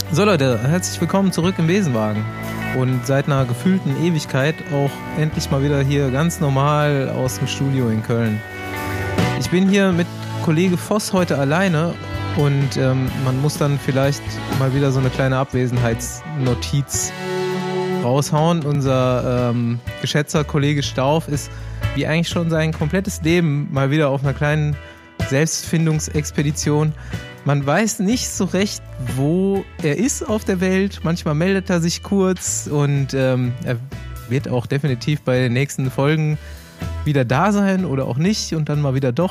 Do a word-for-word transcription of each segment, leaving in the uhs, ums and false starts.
So Leute, herzlich willkommen zurück im Besenwagen und seit einer gefühlten Ewigkeit auch endlich mal wieder hier ganz normal aus dem Studio in Köln. Ich bin hier mit Kollege Voss heute alleine und ähm, man muss dann vielleicht mal wieder so eine kleine Abwesenheitsnotiz raushauen. Unser ähm, geschätzter Kollege Stauf ist wie eigentlich schon sein komplettes Leben mal wieder auf einer kleinen Selbstfindungsexpedition. Man weiß nicht so recht, wo er ist auf der Welt. Manchmal meldet er sich kurz und ähm, er wird auch definitiv bei den nächsten Folgen wieder da sein oder auch nicht und dann mal wieder doch.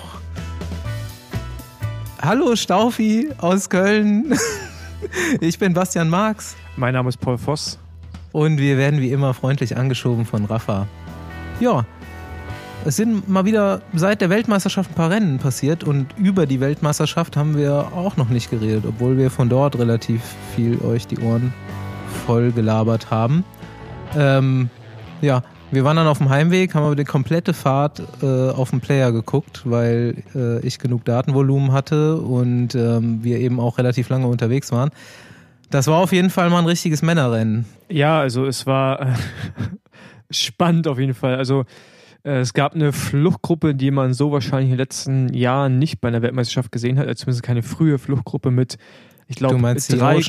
Hallo Staufi aus Köln. Ich bin Bastian Marx. Mein Name ist Paul Voss. Und wir werden wie immer freundlich angeschoben von Rafa. Ja, es sind mal wieder seit der Weltmeisterschaft ein paar Rennen passiert und über die Weltmeisterschaft haben wir auch noch nicht geredet, obwohl wir von dort relativ viel euch die Ohren voll gelabert haben. Ähm, ja, wir waren dann auf dem Heimweg, haben aber die komplette Fahrt äh, auf dem Player geguckt, weil äh, ich genug Datenvolumen hatte und ähm, wir eben auch relativ lange unterwegs waren. Das war auf jeden Fall mal ein richtiges Männerrennen. Ja, also es war äh, spannend auf jeden Fall. Also äh, es gab eine Fluchtgruppe, die man so wahrscheinlich in den letzten Jahren nicht bei einer Weltmeisterschaft gesehen hat, also zumindest keine frühe Fluchtgruppe mit, ich glaube, drei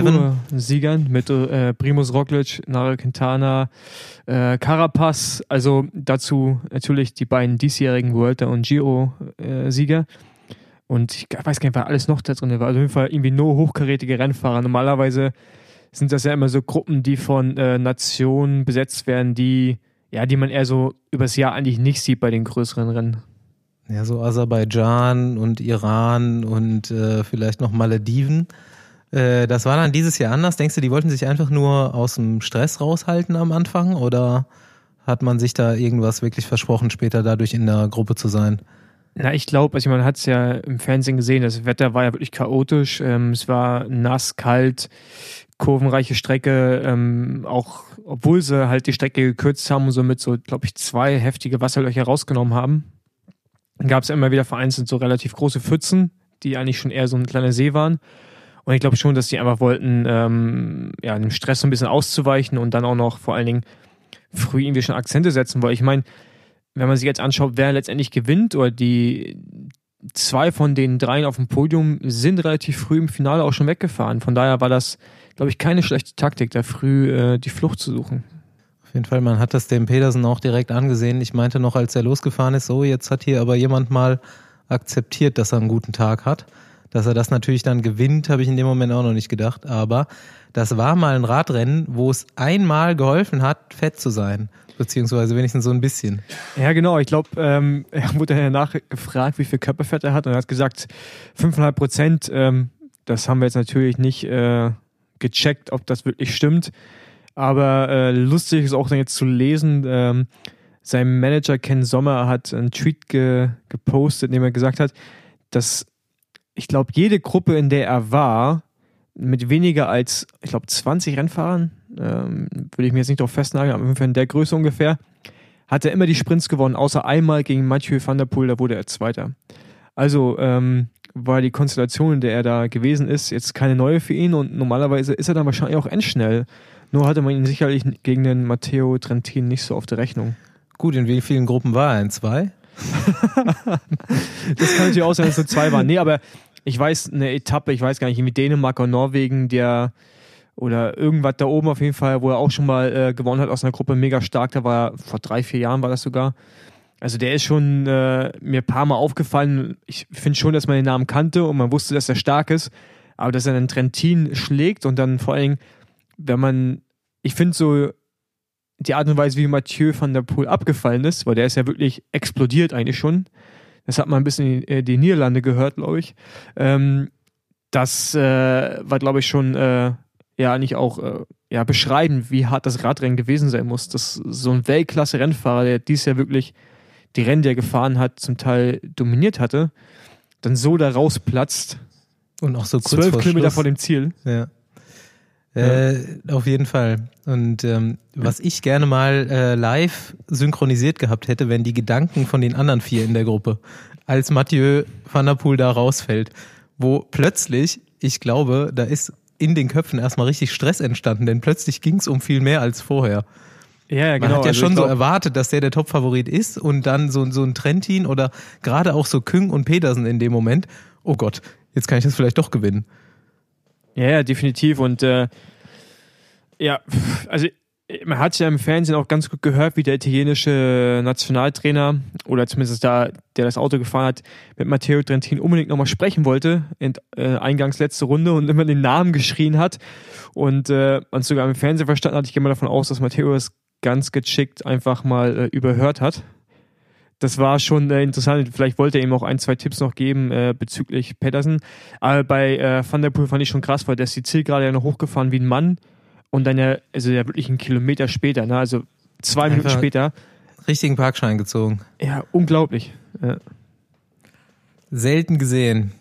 Siegern mit äh, Primož Roglič, Nairo Quintana, äh, Carapaz, also dazu natürlich die beiden diesjährigen Vuelta- und Giro-Sieger. Und ich weiß gar nicht, wer alles noch da drin war. Also auf jeden Fall irgendwie nur hochkarätige Rennfahrer. Normalerweise sind das ja immer so Gruppen, die von äh, Nationen besetzt werden, die, ja, die man eher so übers Jahr eigentlich nicht sieht bei den größeren Rennen. Ja, so Aserbaidschan und Iran und äh, vielleicht noch Malediven. Äh, das war dann dieses Jahr anders. Denkst du, die wollten sich einfach nur aus dem Stress raushalten am Anfang? Oder hat man sich da irgendwas wirklich versprochen, später dadurch in der Gruppe zu sein? Na, ich glaube, also man hat es ja im Fernsehen gesehen, das Wetter war ja wirklich chaotisch. Ähm, es war nass, kalt, kurvenreiche Strecke, ähm, auch obwohl sie halt die Strecke gekürzt haben und somit so, glaube ich, zwei heftige Wasserlöcher rausgenommen haben. Dann gab es immer wieder vereinzelt so relativ große Pfützen, die eigentlich schon eher so ein kleiner See waren. Und ich glaube schon, dass die einfach wollten, ähm, ja, dem Stress so ein bisschen auszuweichen und dann auch noch vor allen Dingen früh irgendwie schon Akzente setzen, weil ich meine, wenn man sich jetzt anschaut, wer letztendlich gewinnt, oder die zwei von den dreien auf dem Podium sind relativ früh im Finale auch schon weggefahren. Von daher war das, glaube ich, keine schlechte Taktik, da früh äh, die Flucht zu suchen. Auf jeden Fall, man hat das dem Pedersen auch direkt angesehen. Ich meinte noch, als er losgefahren ist, so, jetzt hat hier aber jemand mal akzeptiert, dass er einen guten Tag hat. Dass er das natürlich dann gewinnt, habe ich in dem Moment auch noch nicht gedacht. Aber das war mal ein Radrennen, wo es einmal geholfen hat, fett zu sein. Beziehungsweise wenigstens so ein bisschen. Ja, genau. Ich glaube, ähm, er wurde danach gefragt, wie viel Körperfett er hat. Und er hat gesagt, fünf Komma fünf Prozent. Ähm, das haben wir jetzt natürlich nicht äh, gecheckt, ob das wirklich stimmt. Aber äh, lustig ist auch dann jetzt zu lesen, ähm, sein Manager Ken Sommer hat einen Tweet ge- gepostet, in dem er gesagt hat, dass ich glaube, jede Gruppe, in der er war, mit weniger als, ich glaube, zwanzig Rennfahrern, ähm, würde ich mir jetzt nicht darauf festnageln, aber in der Größe ungefähr, hat er immer die Sprints gewonnen, außer einmal gegen Mathieu van der Poel, da wurde er Zweiter. Also ähm, war die Konstellation, in der er da gewesen ist, jetzt keine neue für ihn und normalerweise ist er dann wahrscheinlich auch endschnell. Nur hatte man ihn sicherlich gegen den Matteo Trentin nicht so auf der Rechnung. Gut, in wie vielen Gruppen war er? In zwei? Das kann natürlich auch sein, dass es so zwei waren. Nee, aber ich weiß, eine Etappe, ich weiß gar nicht, irgendwie Dänemark oder Norwegen, der oder irgendwas da oben auf jeden Fall, wo er auch schon mal äh, gewonnen hat aus einer Gruppe, mega stark, da war er, vor drei, vier Jahren war das sogar. Also der ist schon äh, mir ein paar Mal aufgefallen. Ich finde schon, dass man den Namen kannte und man wusste, dass er stark ist, aber dass er einen Trentin schlägt und dann vor allem, wenn man, ich finde so die Art und Weise, wie Mathieu van der Poel abgefallen ist, weil der ist ja wirklich explodiert eigentlich schon. Das hat man ein bisschen in die Niederlande gehört, glaube ich. Ähm, das äh, war, glaube ich, schon äh, ja eigentlich auch äh, ja, beschreibend, wie hart das Radrennen gewesen sein muss. Das so ein Weltklasse-Rennfahrer, der dies Jahr wirklich die Rennen, die er gefahren hat, zum Teil dominiert hatte, dann so da rausplatzt. Und auch so kurz zwölf vor Kilometer Schluss. vor dem Ziel. Ja. Äh, ja. Auf jeden Fall. Und ähm, was ich gerne mal äh, live synchronisiert gehabt hätte, wenn die Gedanken von den anderen vier in der Gruppe, als Mathieu van der Poel da rausfällt, wo plötzlich, ich glaube, da ist in den Köpfen erstmal richtig Stress entstanden, denn plötzlich ging es um viel mehr als vorher. Ja, ja, genau. Man hat ja also schon glaub, so erwartet, dass der der Top-Favorit ist und dann so, so ein Trentin oder gerade auch so Küng und Pedersen in dem Moment, oh Gott, jetzt kann ich das vielleicht doch gewinnen. Ja, ja, definitiv. Und äh, ja, also man hat ja im Fernsehen auch ganz gut gehört, wie der italienische Nationaltrainer oder zumindest da, der das Auto gefahren hat, mit Matteo Trentin unbedingt nochmal sprechen wollte, in äh, eingangs letzte Runde und immer den Namen geschrien hat und äh, man sogar im Fernsehen verstanden hat. Ich gehe mal davon aus, dass Matteo das ganz geschickt einfach mal äh, überhört hat. Das war schon äh, interessant. Vielleicht wollte er ihm auch ein, zwei Tipps noch geben äh, bezüglich Pedersen. Aber bei äh, Van der Poel fand ich schon krass, weil der ist die Zielgerade ja noch hochgefahren wie ein Mann und dann ja, also ja wirklich einen Kilometer später, ne? Also zwei Einfach Minuten später. Richtigen Parkschein gezogen. Ja, unglaublich. Ja. Selten gesehen.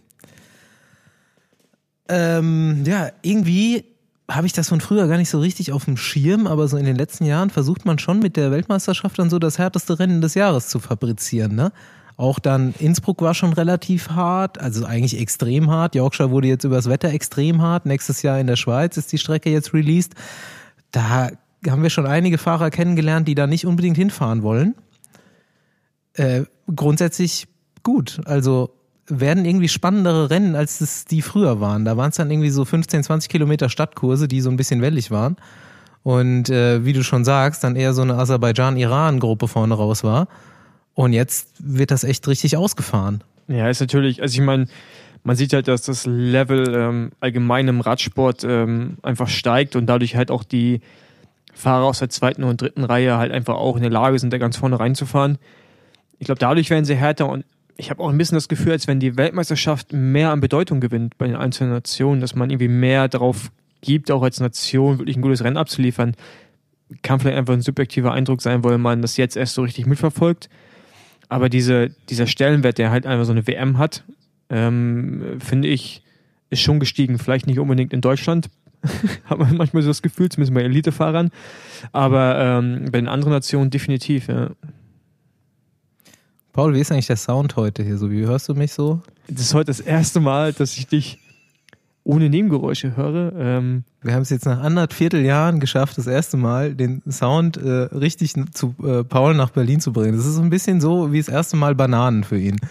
Ähm, ja, irgendwie habe ich das von früher gar nicht so richtig auf dem Schirm, aber so in den letzten Jahren versucht man schon mit der Weltmeisterschaft dann so das härteste Rennen des Jahres zu fabrizieren, ne? Auch dann Innsbruck war schon relativ hart, also eigentlich extrem hart. Yorkshire wurde jetzt übers Wetter extrem hart. Nächstes Jahr in der Schweiz ist die Strecke jetzt released. Da haben wir schon einige Fahrer kennengelernt, die da nicht unbedingt hinfahren wollen. Äh, grundsätzlich gut, also werden irgendwie spannendere Rennen, als es die früher waren. Da waren es dann irgendwie so fünfzehn, zwanzig Kilometer Stadtkurse, die so ein bisschen wellig waren. Und äh, wie du schon sagst, dann eher so eine Aserbaidschan-Iran-Gruppe vorne raus war. Und jetzt wird das echt richtig ausgefahren. Ja, ist natürlich, also ich meine, man sieht halt, dass das Level ähm, allgemein im Radsport ähm, einfach steigt und dadurch halt auch die Fahrer aus der zweiten und dritten Reihe halt einfach auch in der Lage sind, da ganz vorne reinzufahren. Ich glaube, dadurch werden sie härter und ich habe auch ein bisschen das Gefühl, als wenn die Weltmeisterschaft mehr an Bedeutung gewinnt bei den einzelnen Nationen, dass man irgendwie mehr darauf gibt, auch als Nation wirklich ein gutes Rennen abzuliefern. Kann vielleicht einfach ein subjektiver Eindruck sein, weil man das jetzt erst so richtig mitverfolgt. Aber diese, dieser Stellenwert, der halt einfach so eine W M hat, ähm, finde ich, ist schon gestiegen. Vielleicht nicht unbedingt in Deutschland, hat man manchmal so das Gefühl, zumindest bei Elitefahrern, aber ähm, bei den anderen Nationen definitiv, ja. Paul, wie ist eigentlich der Sound heute hier so? Wie hörst du mich so? Das ist heute das erste Mal, dass ich dich ohne Nebengeräusche höre. Ähm, Wir haben es jetzt nach anderthalb Vierteljahren geschafft, das erste Mal den Sound äh, richtig zu äh, Paul nach Berlin zu bringen. Das ist so ein bisschen so wie das erste Mal Bananen für ihn.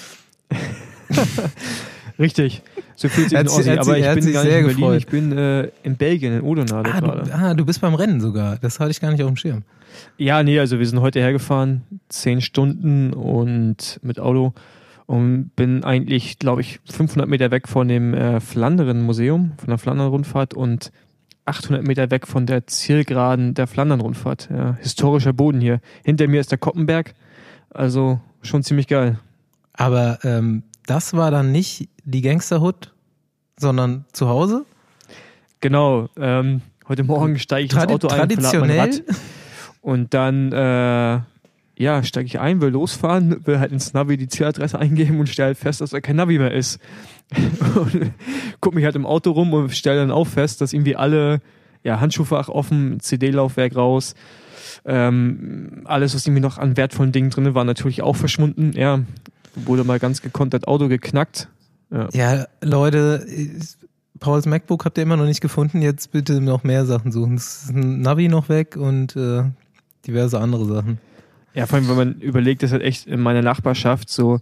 Richtig. So fühlt sich Er ein hat Ossi, sich- aber ich er hat bin sich gar nicht sehr in Berlin, gefreut. ich bin äh, in Belgien, in Oudenaarde Ah gerade. du, ah, du bist beim Rennen sogar. Das hatte ich gar nicht auf dem Schirm. Ja, nee, also wir sind heute hergefahren, zehn Stunden und mit Auto und bin eigentlich, glaube ich, fünfhundert Meter weg von dem äh, Flandern-Museum, von der Flandern-Rundfahrt und achthundert Meter weg von der Zielgeraden der Flandern-Rundfahrt. Ja, historischer Boden hier. Hinter mir ist der Koppenberg, also schon ziemlich geil. Aber ähm, das war dann nicht die Gangsterhood, sondern zu Hause? Genau, ähm, heute Morgen steige ich ins Tradi- Auto ein, verlade mein traditionell? Rad und dann äh, ja, steige ich ein, will losfahren, will halt ins Navi die Zieladresse eingeben und stelle halt fest, dass da kein Navi mehr ist. Und guck mich halt im Auto rum und stelle dann auch fest, dass irgendwie alle, ja, Handschuhfach offen, C D-Laufwerk raus, ähm, alles, was irgendwie noch an wertvollen Dingen drin war, natürlich auch verschwunden. Ja, wurde mal ganz gekonnt das Auto geknackt. Ja. Ja, Leute, Pauls MacBook habt ihr immer noch nicht gefunden. Jetzt bitte noch mehr Sachen suchen. Es ist ein Navi noch weg und äh, diverse andere Sachen. Ja, vor allem, wenn man überlegt, dass halt echt in meiner Nachbarschaft so,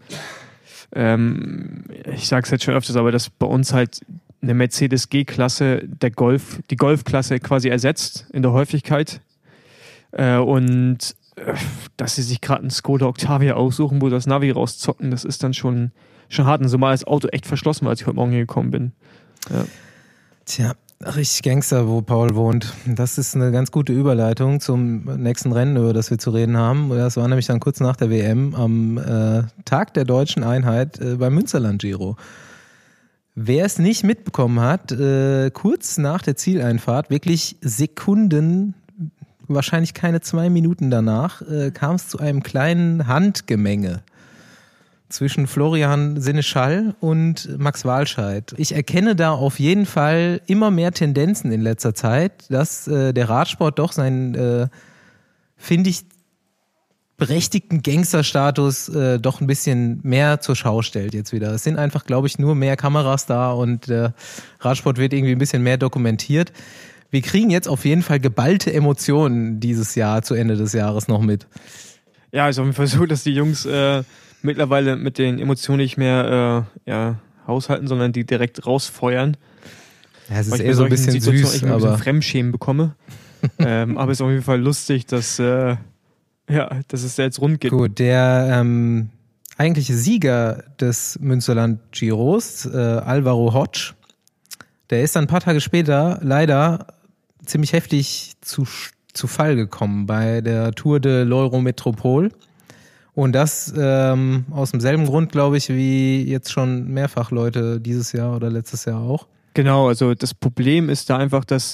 ähm, ich sag's jetzt schon öfters, aber dass bei uns halt eine Mercedes G-Klasse der Golf, die Golf-Klasse quasi ersetzt in der Häufigkeit. Äh, und äh, dass sie sich gerade einen Skoda Octavia aussuchen, wo das Navi rauszocken, das ist dann schon, schon hart. Und so mal das Auto echt verschlossen war, als ich heute Morgen hier gekommen bin. Ja. Tja, richtig Gangster, wo Paul wohnt. Das ist eine ganz gute Überleitung zum nächsten Rennen, über das wir zu reden haben. Das war nämlich dann kurz nach der W M am äh, Tag der deutschen Einheit äh, beim Münsterland-Giro. Wer es nicht mitbekommen hat, äh, kurz nach der Zieleinfahrt, wirklich Sekunden, wahrscheinlich keine zwei Minuten danach, äh, kam es zu einem kleinen Handgemenge zwischen Florian Seneschall und Max Walscheid. Ich erkenne da auf jeden Fall immer mehr Tendenzen in letzter Zeit, dass äh, der Radsport doch sein, äh, finde ich, berechtigten Gangsterstatus äh, doch ein bisschen mehr zur Schau stellt jetzt wieder. Es sind einfach, glaube ich, nur mehr Kameras da und äh, Radsport wird irgendwie ein bisschen mehr dokumentiert. Wir kriegen jetzt auf jeden Fall geballte Emotionen dieses Jahr zu Ende des Jahres noch mit. Ja, ist auf jeden Fall so, dass die Jungs äh, mittlerweile mit den Emotionen nicht mehr äh, ja, haushalten, sondern die direkt rausfeuern. Ja, es ist eher so ein bisschen süß, ich ein aber bisschen Fremdschämen bekomme. ähm, aber es ist auf jeden Fall lustig, dass, äh, ja, dass es da jetzt rund geht. Gut, der ähm, eigentliche Sieger des Münsterland Giros, äh, Alvaro Hodge, der ist dann ein paar Tage später leider ziemlich heftig zu, zu Fall gekommen bei der Tour de l'Eurométropole. Und das ähm, aus demselben Grund, glaube ich, wie jetzt schon mehrfach Leute dieses Jahr oder letztes Jahr auch. Genau, also das Problem ist da einfach, dass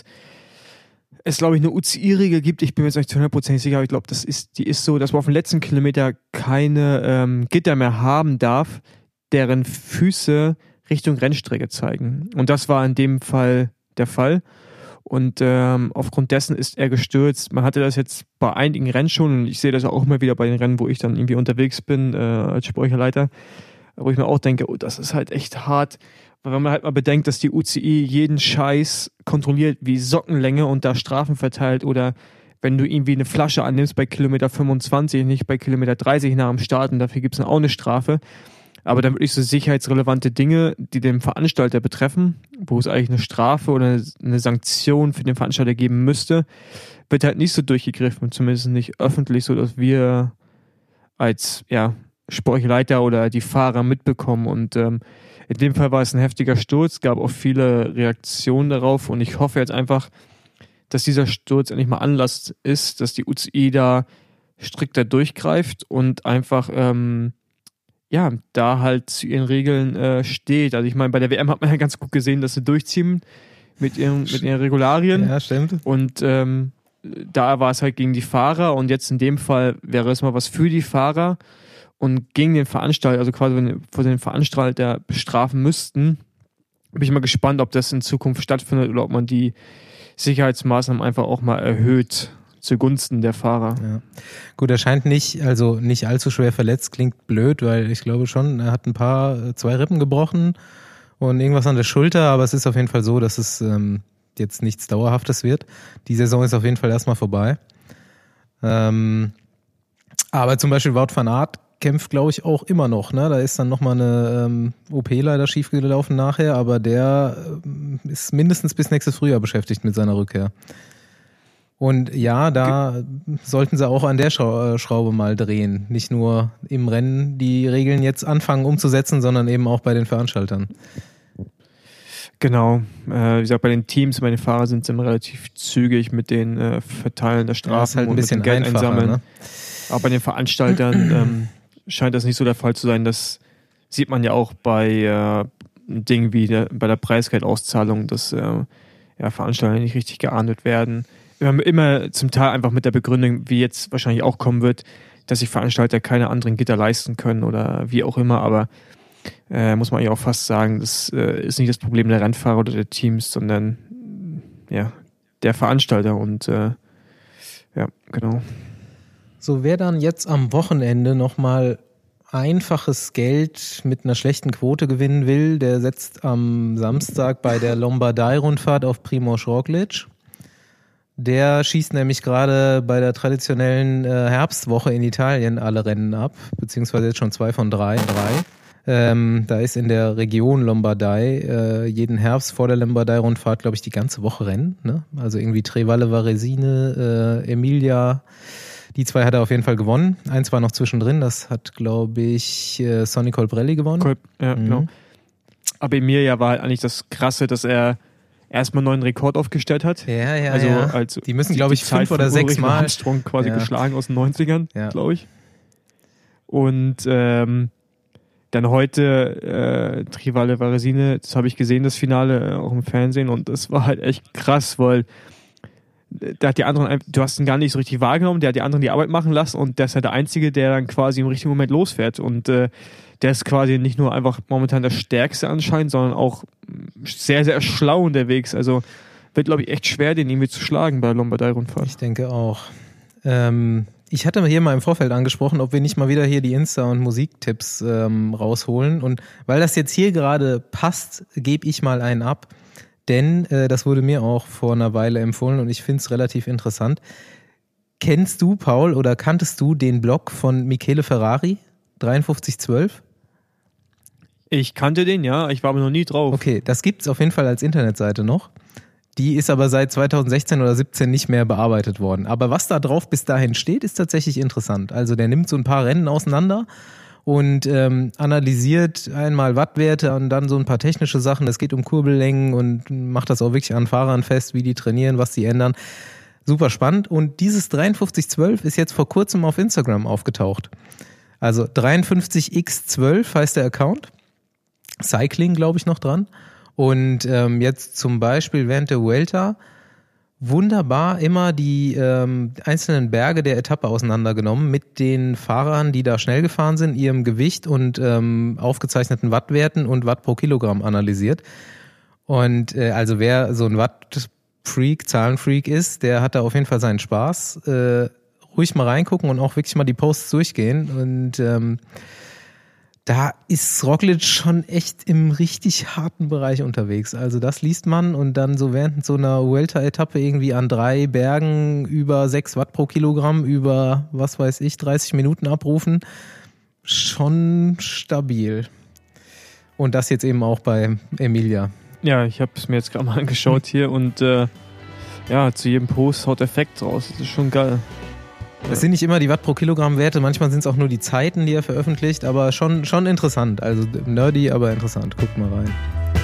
es, glaube ich, eine U C I-Regel gibt. Ich bin mir jetzt nicht zu hundert Prozent sicher, aber ich glaube, das ist, die ist so, dass man auf dem letzten Kilometer keine ähm, Gitter mehr haben darf, deren Füße Richtung Rennstrecke zeigen. Und das war in dem Fall der Fall. Und ähm, aufgrund dessen ist er gestürzt. Man hatte das jetzt bei einigen Rennen schon, und ich sehe das auch immer wieder bei den Rennen, wo ich dann irgendwie unterwegs bin äh, als Speicherleiter, wo ich mir auch denke, oh, das ist halt echt hart. Weil wenn man halt mal bedenkt, dass die U C I jeden Scheiß kontrolliert wie Sockenlänge und da Strafen verteilt, oder wenn du irgendwie eine Flasche annimmst bei Kilometer fünfundzwanzig, nicht bei Kilometer dreißig nach dem Start, und dafür gibt es dann auch eine Strafe. Aber dann wirklich so sicherheitsrelevante Dinge, die den Veranstalter betreffen, wo es eigentlich eine Strafe oder eine Sanktion für den Veranstalter geben müsste, wird halt nicht so durchgegriffen, zumindest nicht öffentlich, so dass wir als ja, Sportleiter oder die Fahrer mitbekommen. Und ähm, in dem Fall war es ein heftiger Sturz, gab auch viele Reaktionen darauf, und ich hoffe jetzt einfach, dass dieser Sturz endlich mal Anlass ist, dass die U C I da strikter durchgreift und einfach ähm, ja, da halt zu ihren Regeln äh, steht. Also ich meine, bei der W M hat man ja ganz gut gesehen, dass sie durchziehen mit ihren, mit ihren Regularien. Ja, stimmt. Und ähm, da war es halt gegen die Fahrer, und jetzt in dem Fall wäre es mal was für die Fahrer und gegen den Veranstalter, also quasi wenn wir vor den Veranstalter bestrafen müssten. Bin ich mal gespannt, ob das in Zukunft stattfindet oder ob man die Sicherheitsmaßnahmen einfach auch mal erhöht zugunsten der Fahrer. Ja. Gut, er scheint nicht, also nicht allzu schwer verletzt, klingt blöd, weil ich glaube schon, er hat ein paar, zwei Rippen gebrochen und irgendwas an der Schulter, aber es ist auf jeden Fall so, dass es ähm, jetzt nichts Dauerhaftes wird. Die Saison ist auf jeden Fall erstmal vorbei. Ähm, aber zum Beispiel Wout van Aert kämpft, glaube ich, auch immer noch. Ne? Da ist dann nochmal eine ähm, O P leider schiefgelaufen nachher, aber der ähm, ist mindestens bis nächstes Frühjahr beschäftigt mit seiner Rückkehr. Und ja, da Ge- sollten sie auch an der Schraube mal drehen. Nicht nur im Rennen die Regeln jetzt anfangen umzusetzen, sondern eben auch bei den Veranstaltern. Genau. Äh, wie gesagt, bei den Teams, bei den Fahrern sind sie immer relativ zügig mit den äh, Verteilen der Strafen, ja, ist halt ein und bisschen mit dem Geld einsammeln. Ne? Aber bei den Veranstaltern ähm, scheint das nicht so der Fall zu sein. Das sieht man ja auch bei äh, Dingen wie der, bei der Preisgeldauszahlung, dass äh, ja, Veranstalter nicht richtig geahndet werden. Immer, immer zum Teil einfach mit der Begründung, wie jetzt wahrscheinlich auch kommen wird, dass sich Veranstalter keine anderen Gitter leisten können oder wie auch immer, aber äh, muss man ja auch fast sagen, das äh, ist nicht das Problem der Rennfahrer oder der Teams, sondern ja, der Veranstalter, und äh, ja, genau. So, wer dann jetzt am Wochenende nochmal einfaches Geld mit einer schlechten Quote gewinnen will, der setzt am Samstag bei der Lombardei-Rundfahrt auf Primož Roglič. Der schießt nämlich gerade bei der traditionellen äh, Herbstwoche in Italien alle Rennen ab, beziehungsweise jetzt schon zwei von drei. drei. Ähm, da ist in der Region Lombardei äh, jeden Herbst vor der Lombardei-Rundfahrt, glaube ich, die ganze Woche Rennen. Ne? Also irgendwie Trevalle Varesine, äh, Emilia, die zwei hat er auf jeden Fall gewonnen. Eins war noch zwischendrin, das hat, glaube ich, äh, Sonny Colbrelli gewonnen. Cool. Ja, mhm. Genau. Aber Emilia war halt eigentlich das Krasse, dass er erstmal einen neuen Rekord aufgestellt hat. Ja, ja, also ja. Als die müssen, glaube ich, fünf oder sechs Mal Armstrong quasi ja. geschlagen aus den neunzigern, ja. glaube ich. Und ähm, dann heute äh, Trevalle Varesine, das habe ich gesehen, das Finale, äh, auch im Fernsehen, und das war halt echt krass, weil da hat die anderen, du hast ihn gar nicht so richtig wahrgenommen, der hat die anderen die Arbeit machen lassen, und der ist ja der Einzige, der dann quasi im richtigen Moment losfährt, und äh, der ist quasi nicht nur einfach momentan der Stärkste anscheinend, sondern auch sehr, sehr schlau unterwegs. Also wird, glaube ich, echt schwer, den irgendwie zu schlagen bei der Lombardei-Rundfahrt. Ich denke auch. Ähm, ich hatte hier mal im Vorfeld angesprochen, ob wir nicht mal wieder hier die Insta- und Musiktipps ähm, rausholen. Und weil das jetzt hier gerade passt, gebe ich mal einen ab. Denn äh, das wurde mir auch vor einer Weile empfohlen und ich finde es relativ interessant. Kennst du, Paul, oder kanntest du den Blog von Michele Ferrari, dreiundfünfzig zwölf? Ich kannte den, ja, ich war aber noch nie drauf. Okay, das gibt's auf jeden Fall als Internetseite noch. Die ist aber seit zweitausendsechzehn oder siebzehn nicht mehr bearbeitet worden. Aber was da drauf bis dahin steht, ist tatsächlich interessant. Also der nimmt so ein paar Rennen auseinander und ähm, analysiert einmal Wattwerte und dann so ein paar technische Sachen. Es geht um Kurbellängen und macht das auch wirklich an Fahrern fest, wie die trainieren, was die ändern. Super spannend. Und dieses dreiundfünfzig zwölf ist jetzt vor kurzem auf Instagram aufgetaucht. Also dreiundfünfzig x zwölf heißt der Account. Cycling, glaube ich, noch dran. Und ähm, jetzt zum Beispiel während der Vuelta wunderbar immer die ähm, einzelnen Berge der Etappe auseinandergenommen mit den Fahrern, die da schnell gefahren sind, ihrem Gewicht und ähm, aufgezeichneten Wattwerten und Watt pro Kilogramm analysiert. Und äh, also wer so ein Watt-Freak, Zahlenfreak ist, der hat da auf jeden Fall seinen Spaß. Äh, ruhig mal reingucken und auch wirklich mal die Posts durchgehen. Und ähm, da ist Roglic schon echt im richtig harten Bereich unterwegs. Also das liest man und dann so während so einer Vuelta-Etappe irgendwie an drei Bergen über sechs Watt pro Kilogramm über, was weiß ich, dreißig Minuten abrufen. Schon stabil. Und das jetzt eben auch bei Emilia. Ja, ich habe es mir jetzt gerade mal angeschaut hier und äh, ja, zu jedem Post haut Effekt raus. Das ist schon geil. Es sind nicht immer die Watt pro Kilogramm Werte, manchmal sind es auch nur die Zeiten, die er veröffentlicht, aber schon, schon interessant. Also nerdy, aber interessant. Guckt mal rein.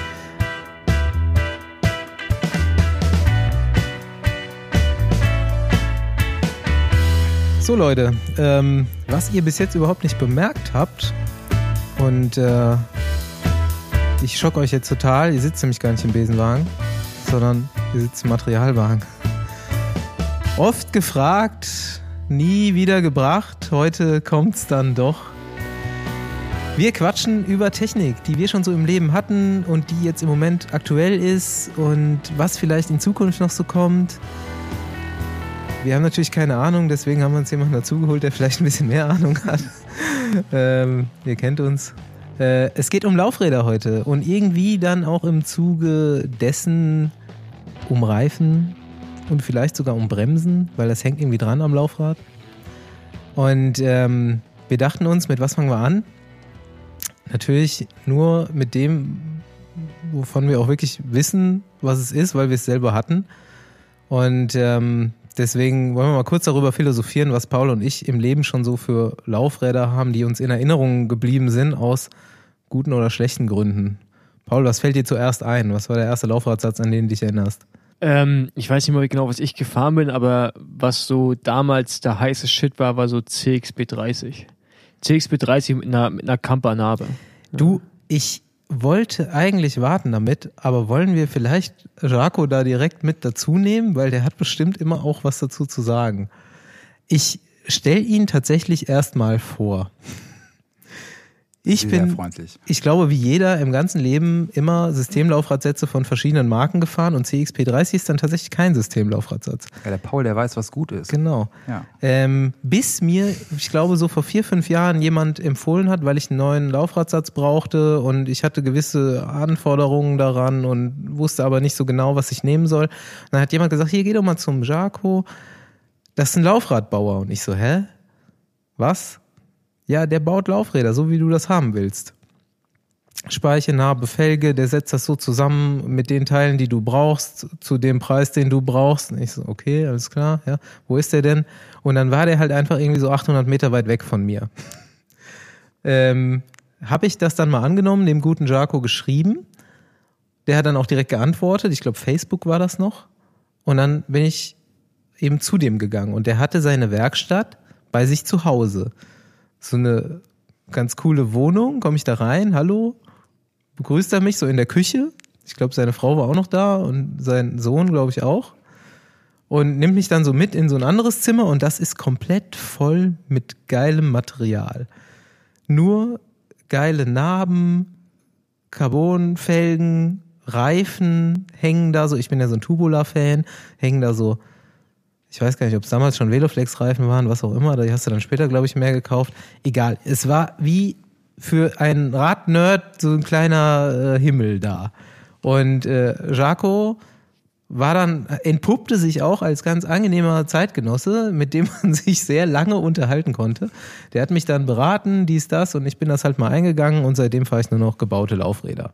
So Leute, ähm, was ihr bis jetzt überhaupt nicht bemerkt habt und äh, ich schock euch jetzt total, ihr sitzt nämlich gar nicht im Besenwagen, sondern ihr sitzt im Materialwagen. Oft gefragt, nie wieder gebracht, heute kommt's dann doch. Wir quatschen über Technik, die wir schon so im Leben hatten und die jetzt im Moment aktuell ist und was vielleicht in Zukunft noch so kommt. Wir haben natürlich keine Ahnung, deswegen haben wir uns jemanden dazugeholt, der vielleicht ein bisschen mehr Ahnung hat. ähm, ihr kennt uns. Äh, es geht um Laufräder heute und irgendwie dann auch im Zuge dessen um Reifen und vielleicht sogar um Bremsen, weil das hängt irgendwie dran am Laufrad. Und ähm, wir dachten uns, mit was fangen wir an? Natürlich nur mit dem, wovon wir auch wirklich wissen, was es ist, weil wir es selber hatten. Und ähm, deswegen wollen wir mal kurz darüber philosophieren, was Paul und ich im Leben schon so für Laufräder haben, die uns in Erinnerung geblieben sind, aus guten oder schlechten Gründen. Paul, was fällt dir zuerst ein? Was war der erste Laufradsatz, an den du dich erinnerst? Ähm, ich weiß nicht mal genau, was ich gefahren bin, aber was so damals der heiße Shit war, war so C X B dreißig. C X B dreißig mit einer, mit einer Camper-Narbe. Du, ich wollte eigentlich warten damit, aber wollen wir vielleicht Jaco da direkt mit dazu nehmen, weil der hat bestimmt immer auch was dazu zu sagen. Ich stelle ihn tatsächlich erstmal vor. Ich Sehr bin, freundlich. ich glaube, wie jeder im ganzen Leben immer Systemlaufradsätze von verschiedenen Marken gefahren und C X P dreißig ist dann tatsächlich kein Systemlaufradsatz. Ja, der Paul, der weiß, was gut ist. Genau. Ja. Ähm, bis mir, ich glaube, so vor vier, fünf Jahren jemand empfohlen hat, weil ich einen neuen Laufradsatz brauchte und ich hatte gewisse Anforderungen daran und wusste aber nicht so genau, was ich nehmen soll. Und dann hat jemand gesagt, hier, geh doch mal zum Jaco, das ist ein Laufradbauer. Und ich so, hä? Was? Ja, der baut Laufräder, so wie du das haben willst. Speiche, Narbe, Felge, der setzt das so zusammen mit den Teilen, die du brauchst, zu dem Preis, den du brauchst. Und ich so, okay, alles klar, ja. Wo ist der denn? Und dann war der halt einfach irgendwie so achthundert Meter weit weg von mir. ähm, habe ich das dann mal angenommen, dem guten Jaco geschrieben. Der hat dann auch direkt geantwortet. Ich glaube, Facebook war das noch. Und dann bin ich eben zu dem gegangen. Und der hatte seine Werkstatt bei sich zu Hause. So eine ganz coole Wohnung, komme ich da rein, hallo, begrüßt er mich so in der Küche. Ich glaube, seine Frau war auch noch da und sein Sohn, glaube ich, auch. Und nimmt mich dann so mit in so ein anderes Zimmer und das ist komplett voll mit geilem Material. Nur geile Narben, Carbonfelgen, Reifen hängen da so, ich bin ja so ein Tubular-Fan, hängen da so, Ich weiß gar nicht, ob es damals schon Veloflex-Reifen waren, was auch immer. Die hast du dann später, glaube ich, mehr gekauft. Egal. Es war wie für einen Radnerd so ein kleiner äh, Himmel da. Und äh, Jaco war dann, entpuppte sich auch als ganz angenehmer Zeitgenosse, mit dem man sich sehr lange unterhalten konnte. Der hat mich dann beraten, dies, das, und ich bin das halt mal eingegangen und seitdem fahre ich nur noch gebaute Laufräder.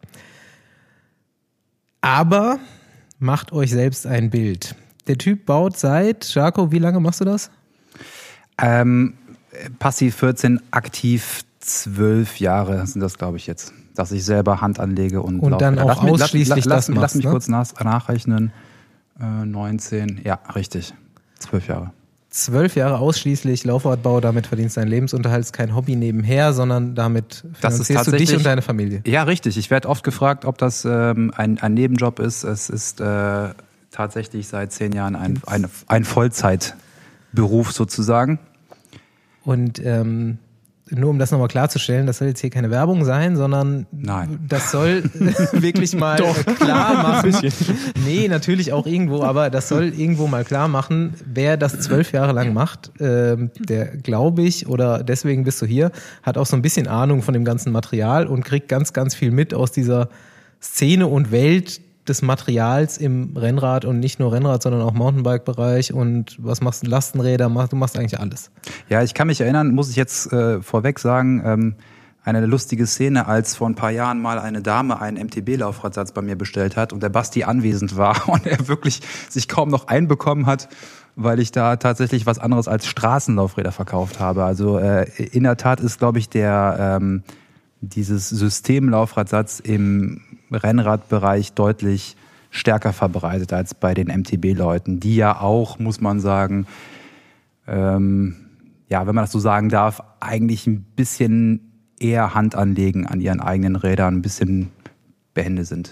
Aber macht euch selbst ein Bild. Der Typ baut seit, Jaco, wie lange machst du das? Ähm, passiv vierzehn, aktiv zwölf Jahre sind das, glaube ich, jetzt. Dass ich selber Hand anlege und Und dann lass auch mich, ausschließlich lass, lass, das machst, lass mich ne? kurz nach, nachrechnen. Äh, neunzehn, ja, richtig. zwölf Jahre. Zwölf Jahre ausschließlich Laufradbau, damit verdienst du deinen Lebensunterhalt, ist kein Hobby nebenher, sondern damit finanzierst du dich und deine Familie. Ja, richtig. Ich werde oft gefragt, ob das ähm, ein, ein Nebenjob ist. Es ist äh, tatsächlich seit zehn Jahren ein, ein, ein Vollzeitberuf sozusagen. Und ähm, nur um das nochmal klarzustellen, das soll jetzt hier keine Werbung sein, sondern Nein. das soll wirklich mal klar machen. Nee, natürlich auch irgendwo, aber das soll irgendwo mal klar machen, wer das zwölf Jahre lang macht, ähm, der glaube ich, oder deswegen bist du hier, hat auch so ein bisschen Ahnung von dem ganzen Material und kriegt ganz, ganz viel mit aus dieser Szene und Welt des Materials im Rennrad und nicht nur Rennrad, sondern auch Mountainbike-Bereich und was machst du, Lastenräder, du machst eigentlich alles. Ja, ich kann mich erinnern, muss ich jetzt äh, vorweg sagen, ähm, eine lustige Szene, als vor ein paar Jahren mal eine Dame einen M T B-Laufradsatz bei mir bestellt hat und der Basti anwesend war und er wirklich sich kaum noch einbekommen hat, weil ich da tatsächlich was anderes als Straßenlaufräder verkauft habe. Also äh, in der Tat ist, glaube ich, der ähm, dieses Systemlaufradsatz im Rennradbereich deutlich stärker verbreitet als bei den M T B-Leuten, die ja auch, muss man sagen, ähm, ja, wenn man das so sagen darf, eigentlich ein bisschen eher Hand anlegen an ihren eigenen Rädern, ein bisschen behende sind.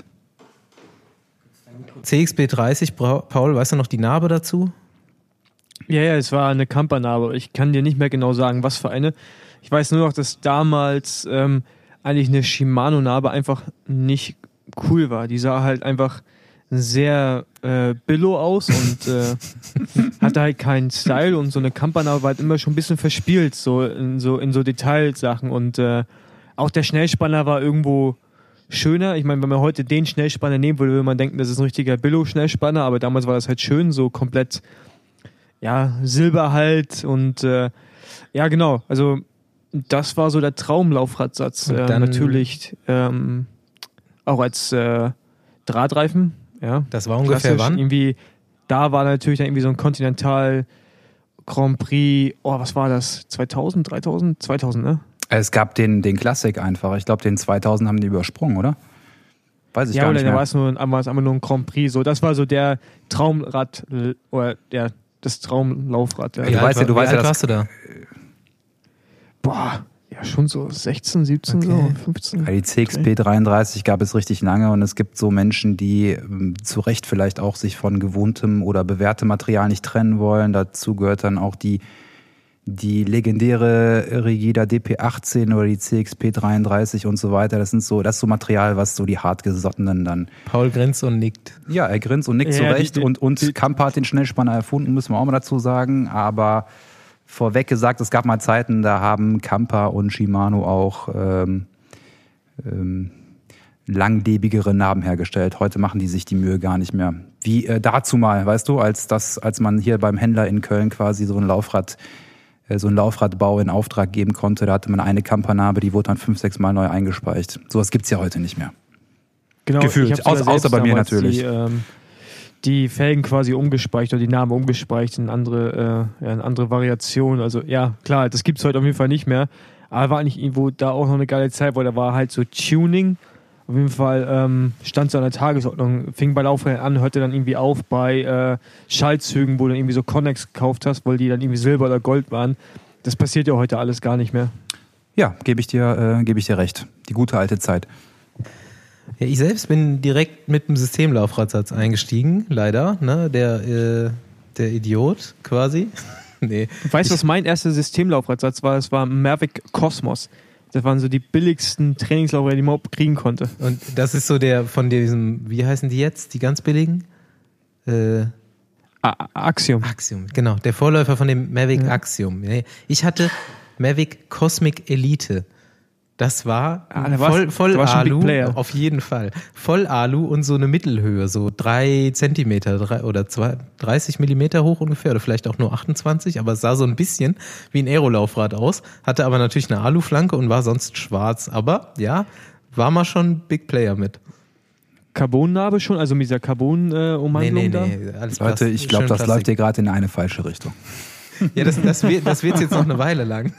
C X B dreißig, Paul, weißt du noch die Narbe dazu? Ja, ja, es war eine Kampernarbe. Ich kann dir nicht mehr genau sagen, was für eine. Ich weiß nur noch, dass damals ähm, eigentlich eine Shimano-Narbe einfach nicht cool war. Die sah halt einfach sehr äh, billow aus und äh, hatte halt keinen Style und so eine Kampernarbe war halt immer schon ein bisschen verspielt, so in so, in so Detailsachen und äh, auch der Schnellspanner war irgendwo schöner. Ich meine, wenn man heute den Schnellspanner nehmen würde, würde man denken, das ist ein richtiger Billow-Schnellspanner, aber damals war das halt schön, so komplett ja, Silber halt und äh, ja, genau, also das war so der Traumlaufradsatz. Äh, natürlich ähm, auch als äh, Drahtreifen. Ja, das war ungefähr wann? Irgendwie, da war natürlich dann irgendwie so ein Continental Grand Prix, oh, was war das? zweitausend, dreitausend? zweitausend, ne? Es gab den, den Classic einfach. Ich glaube, den zweitausend haben die übersprungen, oder? Weiß ich ja, gar oder nicht mehr. Ja, oder da war es einfach nur ein Grand Prix. So, das war so der Traumrad, oder der, das Traumlaufrad. Ja. Ja, du weißt ja, du weißt ja, warst du da? Boah, ja, schon so sechzehn, siebzehn, okay. So fünfzehn. Ja, die C X B dreiunddreißig gab es richtig lange und es gibt so Menschen, die ähm, zu Recht vielleicht auch sich von gewohntem oder bewährtem Material nicht trennen wollen. Dazu gehört dann auch die, die legendäre Rigida D P achtzehn oder die C X P dreiunddreißig und so weiter. Das sind so, das ist so Material, was so die Hartgesottenen dann. Paul grinst und nickt. Ja, er grinst und nickt ja, zu Recht die, die, und, und Kampa hat den Schnellspanner erfunden, müssen wir auch mal dazu sagen, aber vorweg gesagt, es gab mal Zeiten, da haben Kampa und Shimano auch ähm, ähm, langlebigere Narben hergestellt. Heute machen die sich die Mühe gar nicht mehr. Wie äh, dazu mal, weißt du, als das, als man hier beim Händler in Köln quasi so ein Laufrad, äh, so ein Laufradbau in Auftrag geben konnte, da hatte man eine Kampa-Narbe, die wurde dann fünf, sechs Mal neu eingespeicht. Sowas gibt's ja heute nicht mehr. Genau, gefühlt, Aus, außer bei mir natürlich. Die, ähm die Felgen quasi umgespeicht oder die Namen umgespeicht in andere, äh, ja, in andere Variationen. Also ja, klar, das gibt's heute auf jeden Fall nicht mehr. Aber war eigentlich irgendwo da auch noch eine geile Zeit, weil da war halt so Tuning. Auf jeden Fall ähm, stand so an der Tagesordnung, fing bei Laufrädern an, hörte dann irgendwie auf bei äh, Schaltzügen, wo du dann irgendwie so Connex gekauft hast, weil die dann irgendwie Silber oder Gold waren. Das passiert ja heute alles gar nicht mehr. Ja, gebe ich dir, äh, gebe ich dir recht. Die gute alte Zeit. Ja, ich selbst bin direkt mit dem Systemlaufradsatz eingestiegen, leider, ne, der, äh, der Idiot quasi. Nee. Weißt du, was mein erster Systemlaufradsatz war? Es war Mavic Cosmos. Das waren so die billigsten Trainingslaufräder, die man überhaupt kriegen konnte. Und das ist so der von diesem, wie heißen die jetzt, die ganz billigen? Äh, A- Axiom. Axiom, genau. Der Vorläufer von dem Mavic Ja. Axiom. Nee, ich hatte Mavic Cosmic Elite. Das war Ah, da war's- voll, voll da war's schon Big Alu, Player. auf jeden Fall. Voll Alu und so eine Mittelhöhe, so drei Zentimeter drei, oder zwei, dreißig Millimeter hoch ungefähr oder vielleicht auch nur achtundzwanzig, aber es sah so ein bisschen wie ein Aerolaufrad aus, hatte aber natürlich eine Aluflanke und war sonst schwarz. Aber ja, war mal schon Big Player mit. Carbon-Narbe schon, also mit dieser Carbon-Ummantelung da? alles Leute, Plast- ich glaube, schön das Plastik. läuft hier gerade in eine falsche Richtung. Ja, das, das wird das wird's jetzt noch eine Weile lang.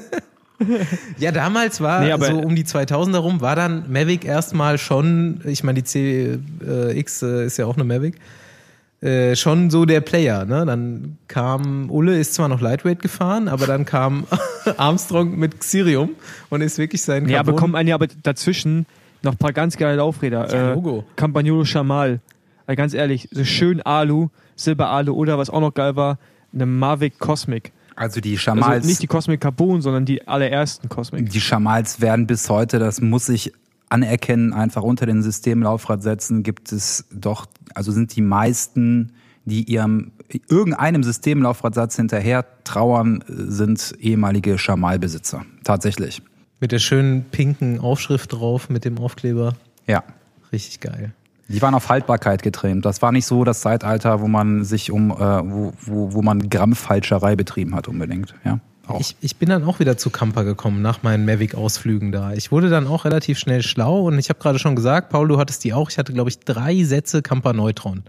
Ja, damals war Nee, aber- so um die zweitausender rum, war dann Mavic erstmal schon, ich meine, die C X äh, ist ja auch eine Mavic, äh, schon so der Player. Ne? Dann kam, Ulle ist zwar noch Lightweight gefahren, aber dann kam Armstrong mit Xirium und ist wirklich sein Nee, aber Carbon- kommen ja aber dazwischen noch ein paar ganz geile Laufräder. Ja, äh, Logo. Campagnolo Chamal. Also ganz ehrlich, so schön Alu, Silber-Alu oder was auch noch geil war, eine Mavic Cosmic. Also die Chamals, Also nicht die Cosmic Carbon, sondern die allerersten Cosmic. die Chamals werden bis heute, das muss ich anerkennen, einfach unter den Systemlaufradsätzen gibt es doch, also sind die meisten, die ihrem irgendeinem Systemlaufradsatz hinterher trauern, sind ehemalige Chamal-Besitzer. Tatsächlich. mit der schönen pinken Aufschrift drauf, mit dem Aufkleber. Ja. Richtig geil. Die waren auf Haltbarkeit getrimmt. Das war nicht so das Zeitalter, wo man sich um, äh, wo, wo, wo man Grammfalscherei betrieben hat unbedingt. Ja. Auch. Ich, ich bin dann auch wieder zu Camper gekommen nach meinen Mavic-Ausflügen da. Ich wurde dann auch relativ schnell schlau und ich habe gerade schon gesagt, Paul, du hattest die auch. Ich hatte, glaube ich, drei Sätze Camper Neutron.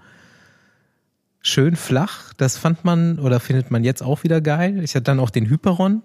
Schön flach, das fand man oder findet man jetzt auch wieder geil. Ich hatte dann auch den Hyperon.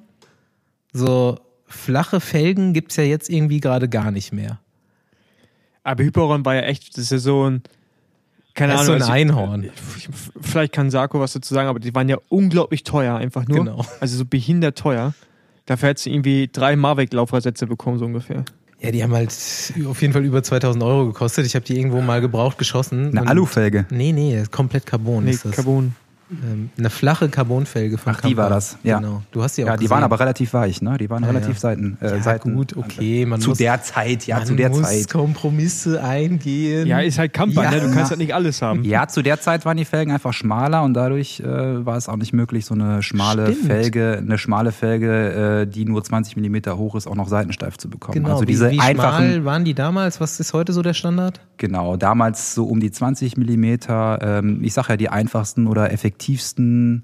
So flache Felgen gibt's ja jetzt irgendwie gerade gar nicht mehr. Aber Hyperon war ja echt, das ist ja so ein, keine Das ist Ahnung. so ein Einhorn. Ich, vielleicht kann Sarko was dazu sagen, aber die waren ja unglaublich teuer einfach nur. Genau. Also so behindert teuer. Dafür hättest du irgendwie drei Mavic-Laufradsätze bekommen, so ungefähr. Ja, die haben halt auf jeden Fall über zweitausend Euro gekostet. Ich habe die irgendwo mal gebraucht geschossen. Eine Und- Alufelge. Nee, nee, komplett Carbon Nee, ist das. Carbon. Ähm, eine flache Carbonfelge von Ach, die Camper. war das, ja. Genau. Du hast die auch Ja, die gesehen. waren aber relativ weich, ne? Die waren Ja, relativ ja. Seiten, äh, Ja, Seiten. gut, okay, man zu muss- der Zeit, ja, Man zu der muss Zeit. Kompromisse eingehen. Ja, ist halt Camper, Ja. ne? Du kannst halt nicht alles haben. Ja, zu der Zeit waren die Felgen einfach schmaler und dadurch äh, war es auch nicht möglich, so eine schmale Stimmt. Felge, eine schmale Felge, äh, die nur zwanzig Millimeter hoch ist, auch noch seitensteif zu bekommen. Genau, also wie, diese wie einfachen, schmal waren die damals? Was ist heute so der Standard? genau, damals so um die zwanzig Millimeter, ähm, ich sag ja die einfachsten oder effektivsten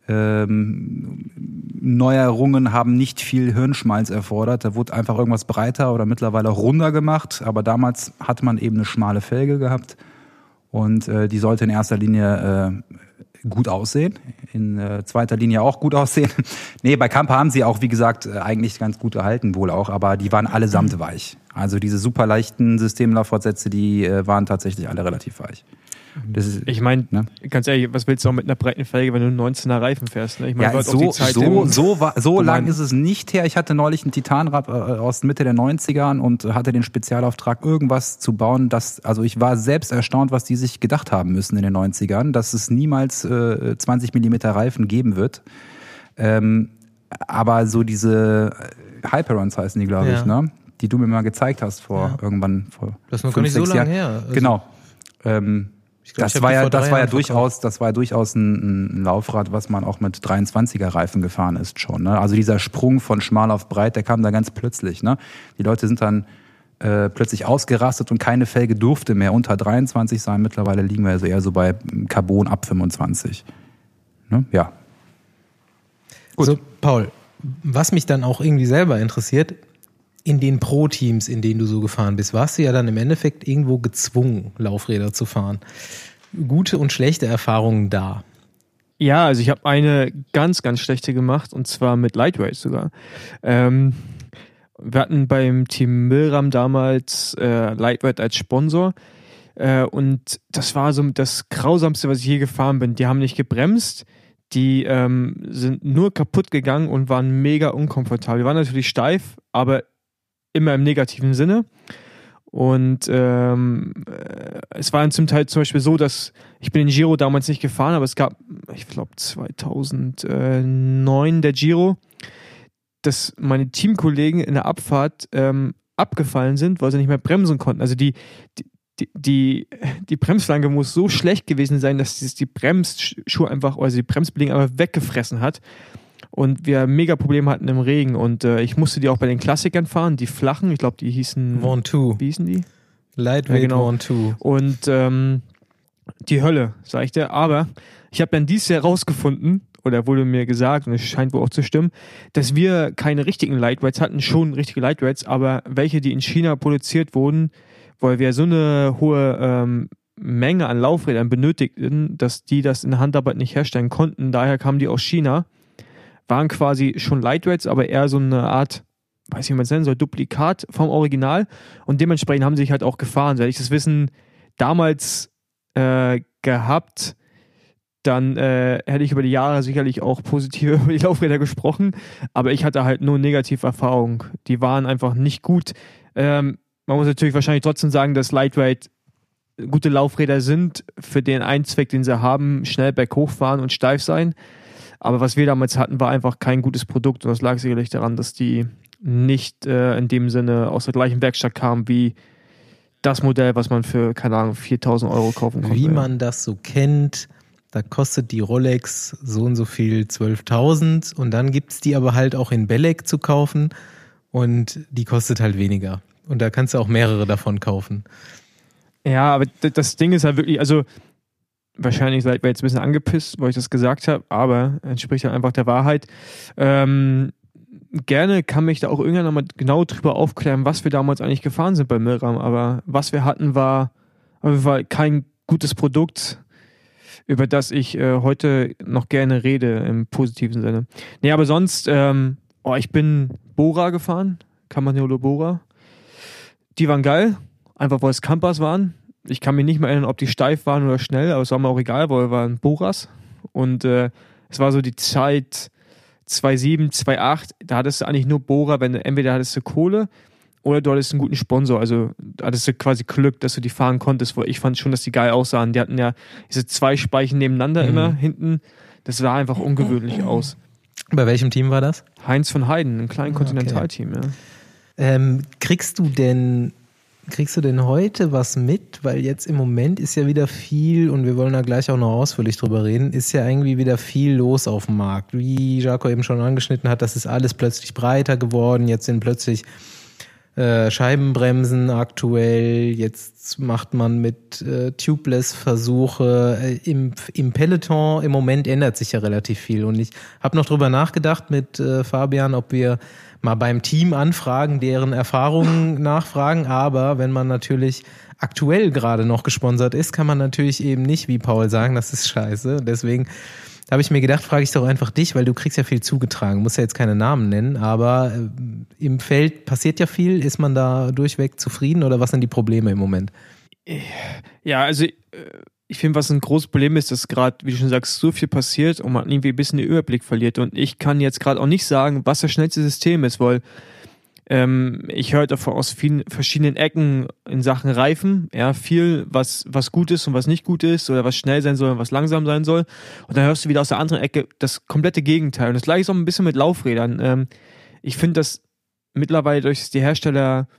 ähm, Neuerungen haben nicht viel Hirnschmalz erfordert. Da wurde einfach irgendwas breiter oder mittlerweile runder gemacht. Aber damals hat man eben eine schmale Felge gehabt und äh, die sollte in erster Linie äh, gut aussehen, in äh, zweiter Linie auch gut aussehen. Nee, bei Camper haben sie auch, wie gesagt, äh, eigentlich ganz gut gehalten wohl auch, aber die waren allesamt weich. Also diese super leichten Systemlauffortsätze, die äh, waren tatsächlich alle relativ weich. Das ist, Ich meine, Ne? ganz ehrlich, was willst du auch mit einer breiten Felge, wenn du einen neunzehner Reifen fährst? Ne? Ich meine, ja, wird auch so, die Zeit so, hin- so, war, so wo lang man- ist es nicht her. Ich hatte neulich ein Titanrad äh, aus Mitte der neunzigern und hatte den Spezialauftrag, irgendwas zu bauen. Das, also ich war selbst erstaunt, was die sich gedacht haben müssen in den neunzigern, dass es niemals äh, zwanzig Millimeter Reifen geben wird. Ähm, aber so diese Hyperons heißen die, glaube Ja. ich, ne? Die du mir mal gezeigt hast vor Ja. irgendwann vor Das ist noch gar fünf, nicht so sechs lange Jahren. her. Also- Genau. Ähm, Ich glaub, ich das hab war die ja, vor drei das war ja Jahren verkauft. durchaus, das war ja durchaus ein, ein Laufrad, was man auch mit dreiundzwanziger Reifen gefahren ist schon. Ne? Also dieser Sprung von schmal auf breit, der kam da ganz plötzlich. Ne? Die Leute sind dann äh, plötzlich ausgerastet und keine Felge durfte mehr unter dreiundzwanzig sein. Mittlerweile liegen wir also eher so bei Carbon ab fünfundzwanzig. Ne? Ja. Gut. So, Paul, was mich dann auch irgendwie selber interessiert, in den Pro-Teams, in denen du so gefahren bist, warst du ja dann im Endeffekt irgendwo gezwungen, Laufräder zu fahren. Gute und schlechte Erfahrungen da. Ja, also ich habe eine ganz, ganz schlechte gemacht und zwar mit Lightweight sogar. Ähm, wir hatten beim Team Milram damals äh, Lightweight als Sponsor äh, und das war so das Grausamste, was ich je gefahren bin. Die haben nicht gebremst, die ähm, sind nur kaputt gegangen und waren mega unkomfortabel. Die waren natürlich steif, aber immer im negativen Sinne. Und ähm, äh, es war dann zum Teil zum Beispiel so, dass ich bin den Giro damals nicht gefahren, aber es gab, ich glaube zweitausendneun der Giro, dass meine Teamkollegen in der Abfahrt ähm, abgefallen sind, weil sie nicht mehr bremsen konnten. Also die, die die, die, die Bremsflanke muss so schlecht gewesen sein, dass es die Bremsschuhe einfach, also die Bremsbeläge einfach weggefressen hat. Und wir mega Probleme hatten im Regen. Und äh, ich musste die auch bei den Klassikern fahren, die flachen, ich glaube, die hießen... One Two. Wie hießen die? Lightweight ja, genau. One Two. Und ähm, die Hölle, sag ich dir. Aber ich habe dann dieses Jahr rausgefunden, oder wurde mir gesagt, und es scheint wohl auch zu stimmen, dass wir keine richtigen Lightweights hatten, schon richtige Lightweights, aber welche, die in China produziert wurden, weil wir so eine hohe ähm, Menge an Laufrädern benötigten, dass die das in der Handarbeit nicht herstellen konnten. Daher kamen die aus China, waren quasi schon Lightweights, aber eher so eine Art, weiß nicht, wie man es nennen soll, Duplikat vom Original. Und dementsprechend haben sie sich halt auch gefahren. Hätte ich das Wissen damals äh, gehabt, dann äh, hätte ich über die Jahre sicherlich auch positiv über die Laufräder gesprochen, aber ich hatte halt nur negative Erfahrungen. Die waren einfach nicht gut. Ähm, man muss natürlich wahrscheinlich trotzdem sagen, dass Lightweight gute Laufräder sind, für den einen Zweck, den sie haben, schnell berghoch fahren und steif sein. Aber was wir damals hatten, war einfach kein gutes Produkt und das lag sicherlich daran, dass die nicht äh, in dem Sinne aus der gleichen Werkstatt kamen wie das Modell, was man für, keine Ahnung, viertausend Euro kaufen konnte. Wie man das so kennt, da kostet die Rolex so und so viel, zwölftausend, und dann gibt es die aber halt auch in Belek zu kaufen und die kostet halt weniger. Und da kannst du auch mehrere davon kaufen. Ja, aber das Ding ist halt wirklich, also wahrscheinlich seid ihr jetzt ein bisschen angepisst, weil ich das gesagt habe, aber entspricht halt einfach der Wahrheit. Ähm, gerne kann mich da auch irgendwann nochmal genau drüber aufklären, was wir damals eigentlich gefahren sind bei Milram, aber was wir hatten war, war kein gutes Produkt, über das ich äh, heute noch gerne rede, im positiven Sinne. Nee, aber sonst, ähm, oh, ich bin Bora gefahren, Campagnolo Bora. Die waren geil, einfach weil es Campas waren. Ich kann mich nicht mehr erinnern, ob die steif waren oder schnell, aber es war mir auch egal, weil es waren Boras. Und äh, es war so die Zeit zwei Komma sieben, zwei Komma acht, da hattest du eigentlich nur Bora, wenn du, entweder hattest du Kohle oder du hattest einen guten Sponsor, also hattest du quasi Glück, dass du die fahren konntest, weil ich fand schon, dass die geil aussahen. Die hatten ja diese zwei Speichen nebeneinander mhm. immer hinten, das sah einfach ungewöhnlich aus. Bei welchem Team war das? Heinz von Heiden, ein kleines Kontinentalteam, ja. Ähm, kriegst du denn kriegst du denn heute was mit? Weil jetzt im Moment ist ja wieder viel, und wir wollen da gleich auch noch ausführlich drüber reden, ist ja irgendwie wieder viel los auf dem Markt. Wie Jaco eben schon angeschnitten hat, das ist alles plötzlich breiter geworden, jetzt sind plötzlich äh, Scheibenbremsen aktuell, jetzt macht man mit äh, Tubeless-Versuche. Äh, im, Im Peloton im Moment ändert sich ja relativ viel, und ich habe noch drüber nachgedacht mit äh, Fabian, ob wir mal beim Team anfragen, deren Erfahrungen nachfragen, aber wenn man natürlich aktuell gerade noch gesponsert ist, kann man natürlich eben nicht wie Paul sagen, das ist scheiße. Deswegen habe ich mir gedacht, frage ich doch einfach dich, weil du kriegst ja viel zugetragen, muss ja jetzt keine Namen nennen, aber äh, im Feld passiert ja viel. Ist man da durchweg zufrieden oder was sind die Probleme im Moment? Ja, also äh ich finde, was ein großes Problem ist, dass gerade, wie du schon sagst, so viel passiert und man irgendwie ein bisschen den Überblick verliert. Und ich kann jetzt gerade auch nicht sagen, was das schnellste System ist, weil ähm, ich höre davon aus vielen verschiedenen Ecken in Sachen Reifen, ja, viel, was, was gut ist und was nicht gut ist oder was schnell sein soll und was langsam sein soll. Und dann hörst du wieder aus der anderen Ecke das komplette Gegenteil. Und das gleiche ist auch ein bisschen mit Laufrädern. Ähm, ich finde, dass mittlerweile durch die Hersteller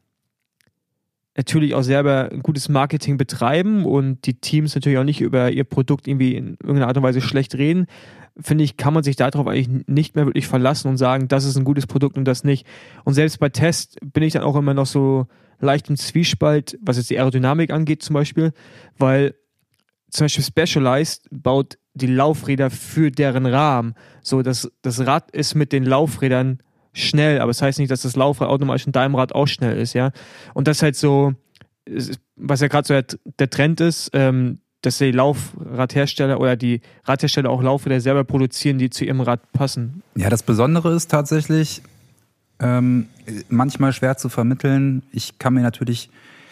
natürlich auch selber ein gutes Marketing betreiben und die Teams natürlich auch nicht über ihr Produkt irgendwie in irgendeiner Art und Weise schlecht reden, finde ich, kann man sich darauf eigentlich nicht mehr wirklich verlassen und sagen, das ist ein gutes Produkt und das nicht. Und selbst bei Tests bin ich dann auch immer noch so leicht im Zwiespalt, was jetzt die Aerodynamik angeht zum Beispiel, weil zum Beispiel Specialized baut die Laufräder für deren Rahmen. So, das, das Rad ist mit den Laufrädern schnell, aber es das heißt nicht, dass das Laufrad automatisch in deinem Rad auch schnell ist, ja. Und das ist halt so, was ja gerade so der, der Trend ist, ähm, dass die Laufradhersteller oder die Radhersteller auch Laufräder selber produzieren, die zu ihrem Rad passen. Ja, das Besondere ist tatsächlich ähm, manchmal schwer zu vermitteln. Ich kann mir natürlich,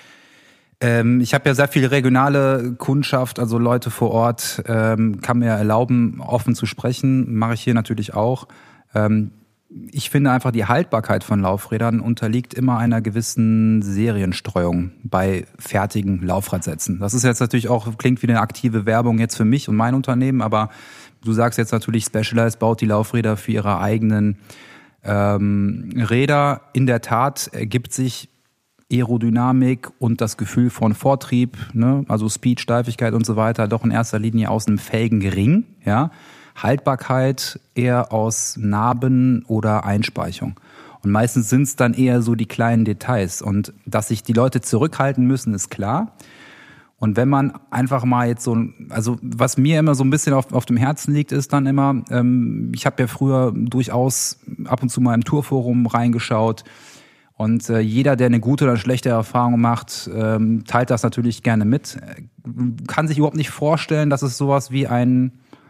ähm, ich habe ja sehr viel regionale Kundschaft, also Leute vor Ort, ähm, kann mir erlauben, offen zu sprechen, mache ich hier natürlich auch. Ähm, Ich finde einfach, die Haltbarkeit von Laufrädern unterliegt immer einer gewissen Serienstreuung bei fertigen Laufradsätzen. Das ist jetzt natürlich auch, klingt wie eine aktive Werbung jetzt für mich und mein Unternehmen, aber du sagst jetzt natürlich, Specialized baut die Laufräder für ihre eigenen ähm, Räder. In der Tat ergibt sich Aerodynamik und das Gefühl von Vortrieb, ne, also Speed, Steifigkeit und so weiter, doch in erster Linie aus einem fähigen Ring, ja. Haltbarkeit eher aus Narben oder Einspeichung. Und meistens sind es dann eher so die kleinen Details. Und dass sich die Leute zurückhalten müssen, ist klar. Und wenn man einfach mal jetzt so, also was mir immer so ein bisschen auf, auf dem Herzen liegt, ist dann immer, ähm, ich habe ja früher durchaus ab und zu mal im Tourforum reingeschaut. Und äh, jeder, der eine gute oder schlechte Erfahrung macht, ähm, teilt das natürlich gerne mit. Kann sich überhaupt nicht vorstellen, dass es sowas wie einen,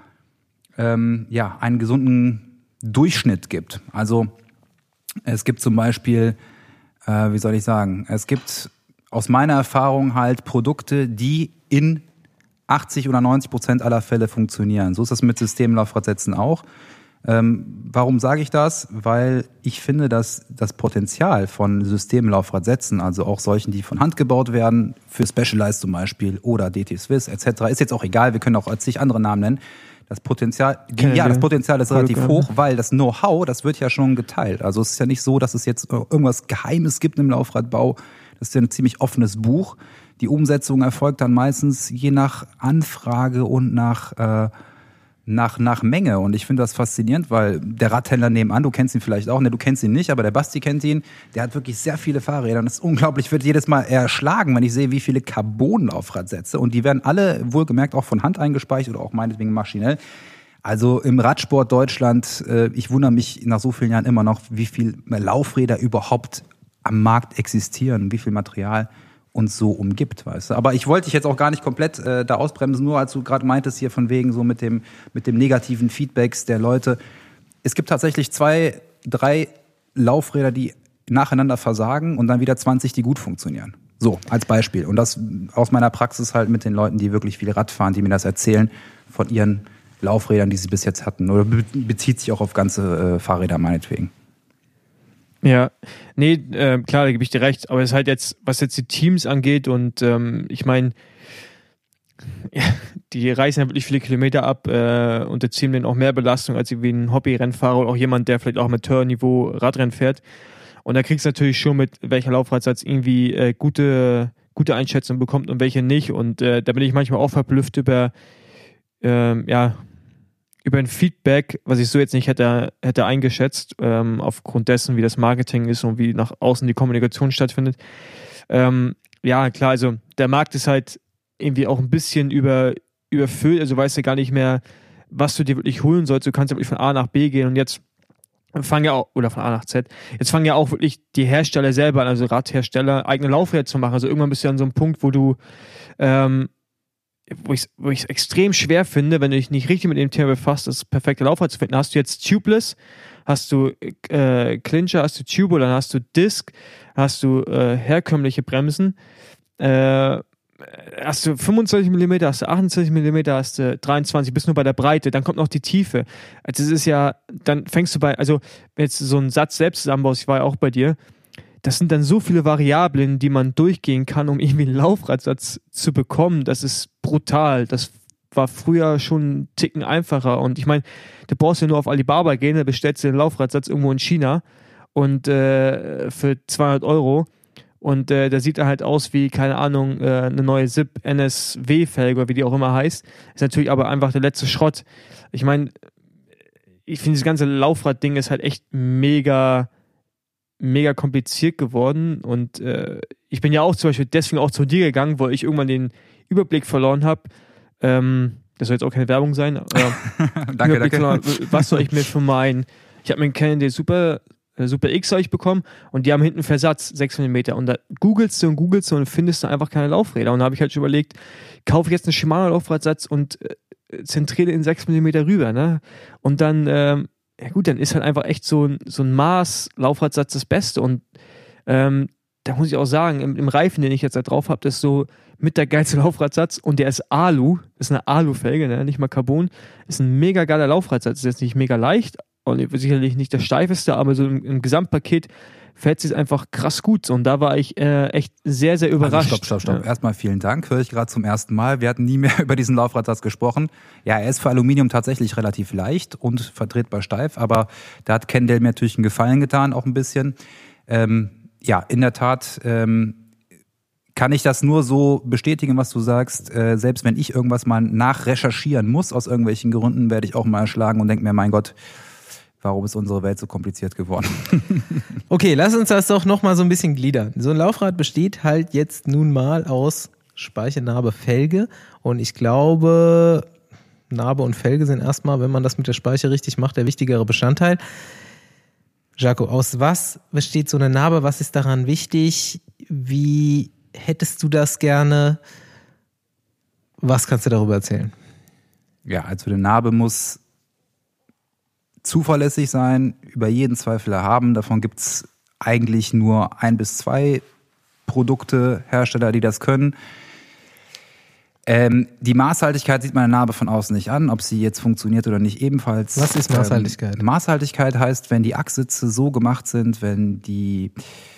ähm, ja, einen gesunden Durchschnitt gibt. Also es gibt zum Beispiel, äh, wie soll ich sagen, es gibt aus meiner Erfahrung halt Produkte, die in achtzig oder neunzig Prozent aller Fälle funktionieren. So ist das mit Systemlaufradsätzen auch. Ähm, warum sage ich das? Weil ich finde, dass das Potenzial von Systemlaufradsätzen, also auch solchen, die von Hand gebaut werden, für Specialized zum Beispiel oder D T Swiss et cetera, ist jetzt auch egal, wir können auch zig andere Namen nennen. Das Potenzial, die, ja, das Potenzial ist relativ hoch, weil das Know-how, das wird ja schon geteilt. Also es ist ja nicht so, dass es jetzt irgendwas Geheimes gibt im Laufradbau. Das ist ja ein ziemlich offenes Buch. Die Umsetzung erfolgt dann meistens je nach Anfrage und nach äh, nach nach Menge. Und ich finde das faszinierend, weil der Radhändler nebenan, du kennst ihn vielleicht auch, ne, du kennst ihn nicht, aber der Basti kennt ihn, der hat wirklich sehr viele Fahrräder. Und es ist unglaublich, wird jedes Mal erschlagen, wenn ich sehe, wie viele Carbon-Laufradsätze. Und die werden alle wohlgemerkt auch von Hand eingespeichert oder auch meinetwegen maschinell. Also im Radsport Deutschland, äh, ich wundere mich nach so vielen Jahren immer noch, wie viele Laufräder überhaupt am Markt existieren, wie viel Material uns so umgibt, weißt du. Aber ich wollte dich jetzt auch gar nicht komplett äh, da ausbremsen, nur als du gerade meintest hier von wegen so mit dem mit dem negativen Feedbacks der Leute. Es gibt tatsächlich zwei, drei Laufräder, die nacheinander versagen und dann wieder zwanzig, die gut funktionieren. So, als Beispiel. Und das aus meiner Praxis halt mit den Leuten, die wirklich viel Rad fahren, die mir das erzählen von ihren Laufrädern, die sie bis jetzt hatten. Oder be- bezieht sich auch auf ganze äh, Fahrräder meinetwegen. Ja, nee, äh, klar, da gebe ich dir recht, aber es ist halt jetzt, was jetzt die Teams angeht und ähm, ich meine, ja, die reißen ja wirklich viele Kilometer ab äh, und erzielen denen auch mehr Belastung als irgendwie ein Hobby-Rennfahrer oder auch jemand, der vielleicht auch Amateurniveau Radrennen fährt. Und da kriegst du natürlich schon mit, welcher Laufradsatz irgendwie äh, gute, gute Einschätzung bekommt und welche nicht. Und äh, da bin ich manchmal auch verblüfft über, ähm, ja, über ein Feedback, was ich so jetzt nicht hätte, hätte eingeschätzt, ähm, aufgrund dessen, wie das Marketing ist und wie nach außen die Kommunikation stattfindet. Ähm, ja, klar, also der Markt ist halt irgendwie auch ein bisschen über, überfüllt, also du weißt ja gar nicht mehr, was du dir wirklich holen sollst. Du kannst ja wirklich von A nach B gehen und jetzt fangen ja auch, oder von A nach Z, jetzt fangen ja auch wirklich die Hersteller selber an, also Radhersteller, eigene Laufräder zu machen. Also irgendwann bist du an so einem Punkt, wo du ähm, wo ich wo ich es extrem schwer finde, wenn du dich nicht richtig mit dem Thema befasst, das perfekte Laufrad zu finden. Hast du jetzt Tubeless, hast du äh, Clincher, hast du Tubo, dann hast du Disc, hast du äh, herkömmliche Bremsen, äh, hast du fünfundzwanzig Millimeter, hast du achtundzwanzig Millimeter, hast du dreiundzwanzig, bist nur bei der Breite, dann kommt noch die Tiefe. Also es ist ja, dann fängst du bei, also wenn jetzt so einen Satz selbst zusammenbaust, ich war ja auch bei dir, das sind dann so viele Variablen, die man durchgehen kann, um irgendwie einen Laufradsatz zu bekommen. Das ist brutal. Das war früher schon einen Ticken einfacher. Und ich meine, du brauchst ja nur auf Alibaba gehen, da bestellst du den Laufradsatz irgendwo in China und äh, für zweihundert Euro. Und äh, da sieht er halt aus wie, keine Ahnung, äh, eine neue S I P N S W-Felge oder wie die auch immer heißt. Ist natürlich aber einfach der letzte Schrott. Ich meine, ich finde, das ganze Laufrad-Ding ist halt echt mega... mega kompliziert geworden und äh, ich bin ja auch zum Beispiel deswegen auch zu dir gegangen, weil ich irgendwann den Überblick verloren habe. Ähm, das soll jetzt auch keine Werbung sein. Aber danke, danke. Verloren, was soll ich mir für meinen? Ich habe mir einen Canon D Super, äh, Super X habe ich bekommen und die haben hinten Versatz sechs Millimeter und da googelst du und googelst du und findest du einfach keine Laufräder und da habe ich halt schon überlegt, kaufe ich jetzt einen Shimano Laufradsatz und äh, zentriere in sechs Millimeter rüber, ne? Und dann ähm, ja gut, dann ist halt einfach echt so ein, so ein Maß-Laufradsatz das Beste und ähm, da muss ich auch sagen, im, im Reifen, den ich jetzt da drauf habe, das ist so mit der geilste Laufradsatz und der ist Alu, das ist eine Alu-Felge, ne? Nicht mal Carbon, ist ein mega geiler Laufradsatz, ist jetzt nicht mega leicht und sicherlich nicht der steifeste, aber so im, im Gesamtpaket fährt sich einfach krass gut. Und da war ich äh, echt sehr, sehr überrascht. Also stopp, stopp, stopp. Ja. Erstmal vielen Dank, höre ich gerade zum ersten Mal. Wir hatten nie mehr über diesen Laufradsatz gesprochen. Ja, er ist für Aluminium tatsächlich relativ leicht und vertretbar steif, aber da hat Kendall mir natürlich einen Gefallen getan, auch ein bisschen. Ähm, ja, in der Tat ähm, kann ich das nur so bestätigen, was du sagst. Äh, selbst wenn ich irgendwas mal nachrecherchieren muss, aus irgendwelchen Gründen, werde ich auch mal erschlagen und denke mir, mein Gott, warum ist unsere Welt so kompliziert geworden? Okay, lass uns das doch nochmal so ein bisschen gliedern. So ein Laufrad besteht halt jetzt nun mal aus Speiche, Narbe, Felge. Und ich glaube, Narbe und Felge sind erstmal, wenn man das mit der Speiche richtig macht, der wichtigere Bestandteil. Jaco, aus was besteht so eine Narbe? Was ist daran wichtig? Wie hättest du das gerne? Was kannst du darüber erzählen? Ja, also eine Narbe muss zuverlässig sein, über jeden Zweifel erhaben. Davon gibt es eigentlich nur ein bis zwei Produkte, Hersteller, die das können. Ähm, die Maßhaltigkeit sieht man der Narbe von außen nicht an, ob sie jetzt funktioniert oder nicht ebenfalls. Was ist Maßhaltigkeit? Ähm, Maßhaltigkeit heißt, wenn die Achssitze so gemacht sind, wenn die,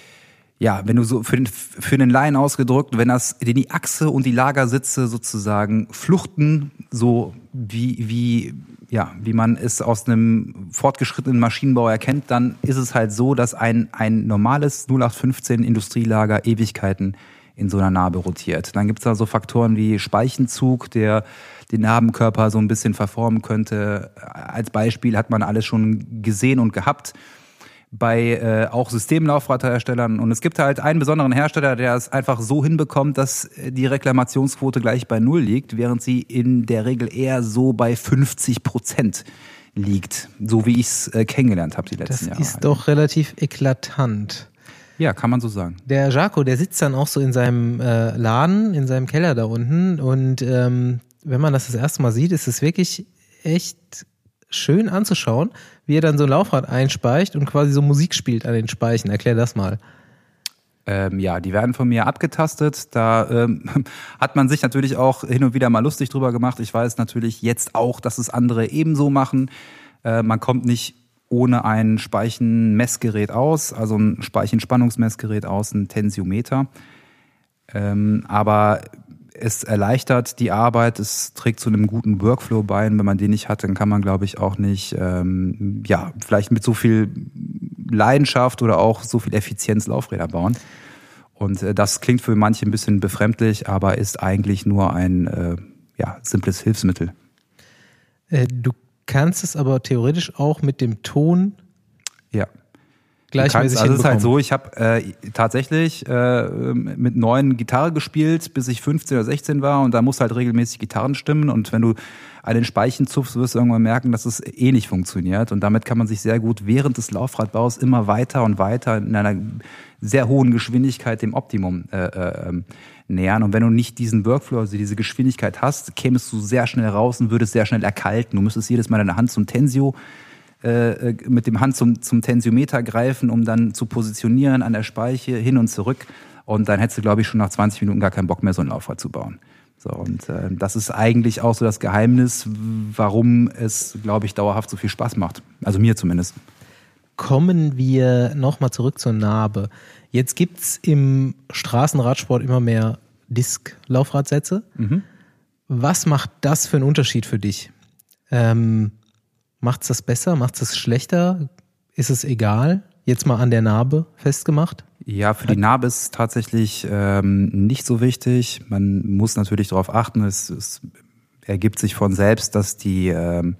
ja, wenn du so für den, für den Laien ausgedrückt, wenn das, wenn die Achse und die Lagersitze sozusagen fluchten, so wie, wie, ja, wie man es aus einem fortgeschrittenen Maschinenbau erkennt, dann ist es halt so, dass ein, ein normales null acht fünfzehn Industrielager Ewigkeiten in so einer Narbe rotiert. Dann gibt es da so Faktoren wie Speichenzug, der den Narbenkörper so ein bisschen verformen könnte. Als Beispiel hat man alles schon gesehen und gehabt bei äh, auch Systemlaufradherstellern. Und es gibt halt einen besonderen Hersteller, der es einfach so hinbekommt, dass die Reklamationsquote gleich bei Null liegt, während sie in der Regel eher so bei fünfzig Prozent liegt. So wie ich es äh, kennengelernt habe die letzten das Jahre. Das ist doch relativ eklatant. Ja, kann man so sagen. Der Jaco, der sitzt dann auch so in seinem äh, Laden, in seinem Keller da unten. Und ähm, wenn man das das erste Mal sieht, ist es wirklich echt schön anzuschauen, wie er dann so ein Laufrad einspeicht und quasi so Musik spielt an den Speichen. Erklär das mal. Ähm, ja, die werden von mir abgetastet. Da ähm, hat man sich natürlich auch hin und wieder mal lustig drüber gemacht. Ich weiß natürlich jetzt auch, dass es andere ebenso machen. Äh, man kommt nicht ohne ein Speichenmessgerät aus, also ein Speichenspannungsmessgerät aus, ein Tensiometer. Ähm, aber es erleichtert die Arbeit, es trägt zu einem guten Workflow bei. Und wenn man den nicht hat, dann kann man, glaube ich, auch nicht, ähm, ja, vielleicht mit so viel Leidenschaft oder auch so viel Effizienz Laufräder bauen. Und äh, das klingt für manche ein bisschen befremdlich, aber ist eigentlich nur ein äh, ja, simples Hilfsmittel. Äh, du kannst es aber theoretisch auch mit dem Ton ja. gleichmäßig Also es ist halt hinbekommen. so, ich habe äh, tatsächlich äh, mit neun Gitarre gespielt, bis ich fünfzehn oder sechzehn war, und da musst halt regelmäßig Gitarren stimmen, und wenn du an den Speichen zupfst, wirst du irgendwann merken, dass es eh nicht funktioniert, und damit kann man sich sehr gut während des Laufradbaus immer weiter und weiter in einer sehr hohen Geschwindigkeit dem Optimum äh, äh, nähern, und wenn du nicht diesen Workflow, also diese Geschwindigkeit hast, kämest du sehr schnell raus und würdest sehr schnell erkalten. Du müsstest jedes Mal deine Hand zum Tensio Äh, mit dem Hand zum, zum Tensiometer greifen, um dann zu positionieren an der Speiche hin und zurück. Und dann hättest du, glaube ich, schon nach zwanzig Minuten gar keinen Bock mehr, so ein Laufrad zu bauen. So, und äh, das ist eigentlich auch so das Geheimnis, warum es, glaube ich, dauerhaft so viel Spaß macht. Also mir zumindest. Kommen wir nochmal zurück zur Narbe. Jetzt gibt's im Straßenradsport immer mehr Disk-Laufradsätze. Mhm. Was macht das für einen Unterschied für dich? Ähm, Macht's das besser? Macht's das schlechter? Ist es egal? Jetzt mal an der Narbe festgemacht? Ja, für die Narbe ist es tatsächlich ähm, nicht so wichtig. Man muss natürlich darauf achten. Es, es ergibt sich von selbst, dass die ähm,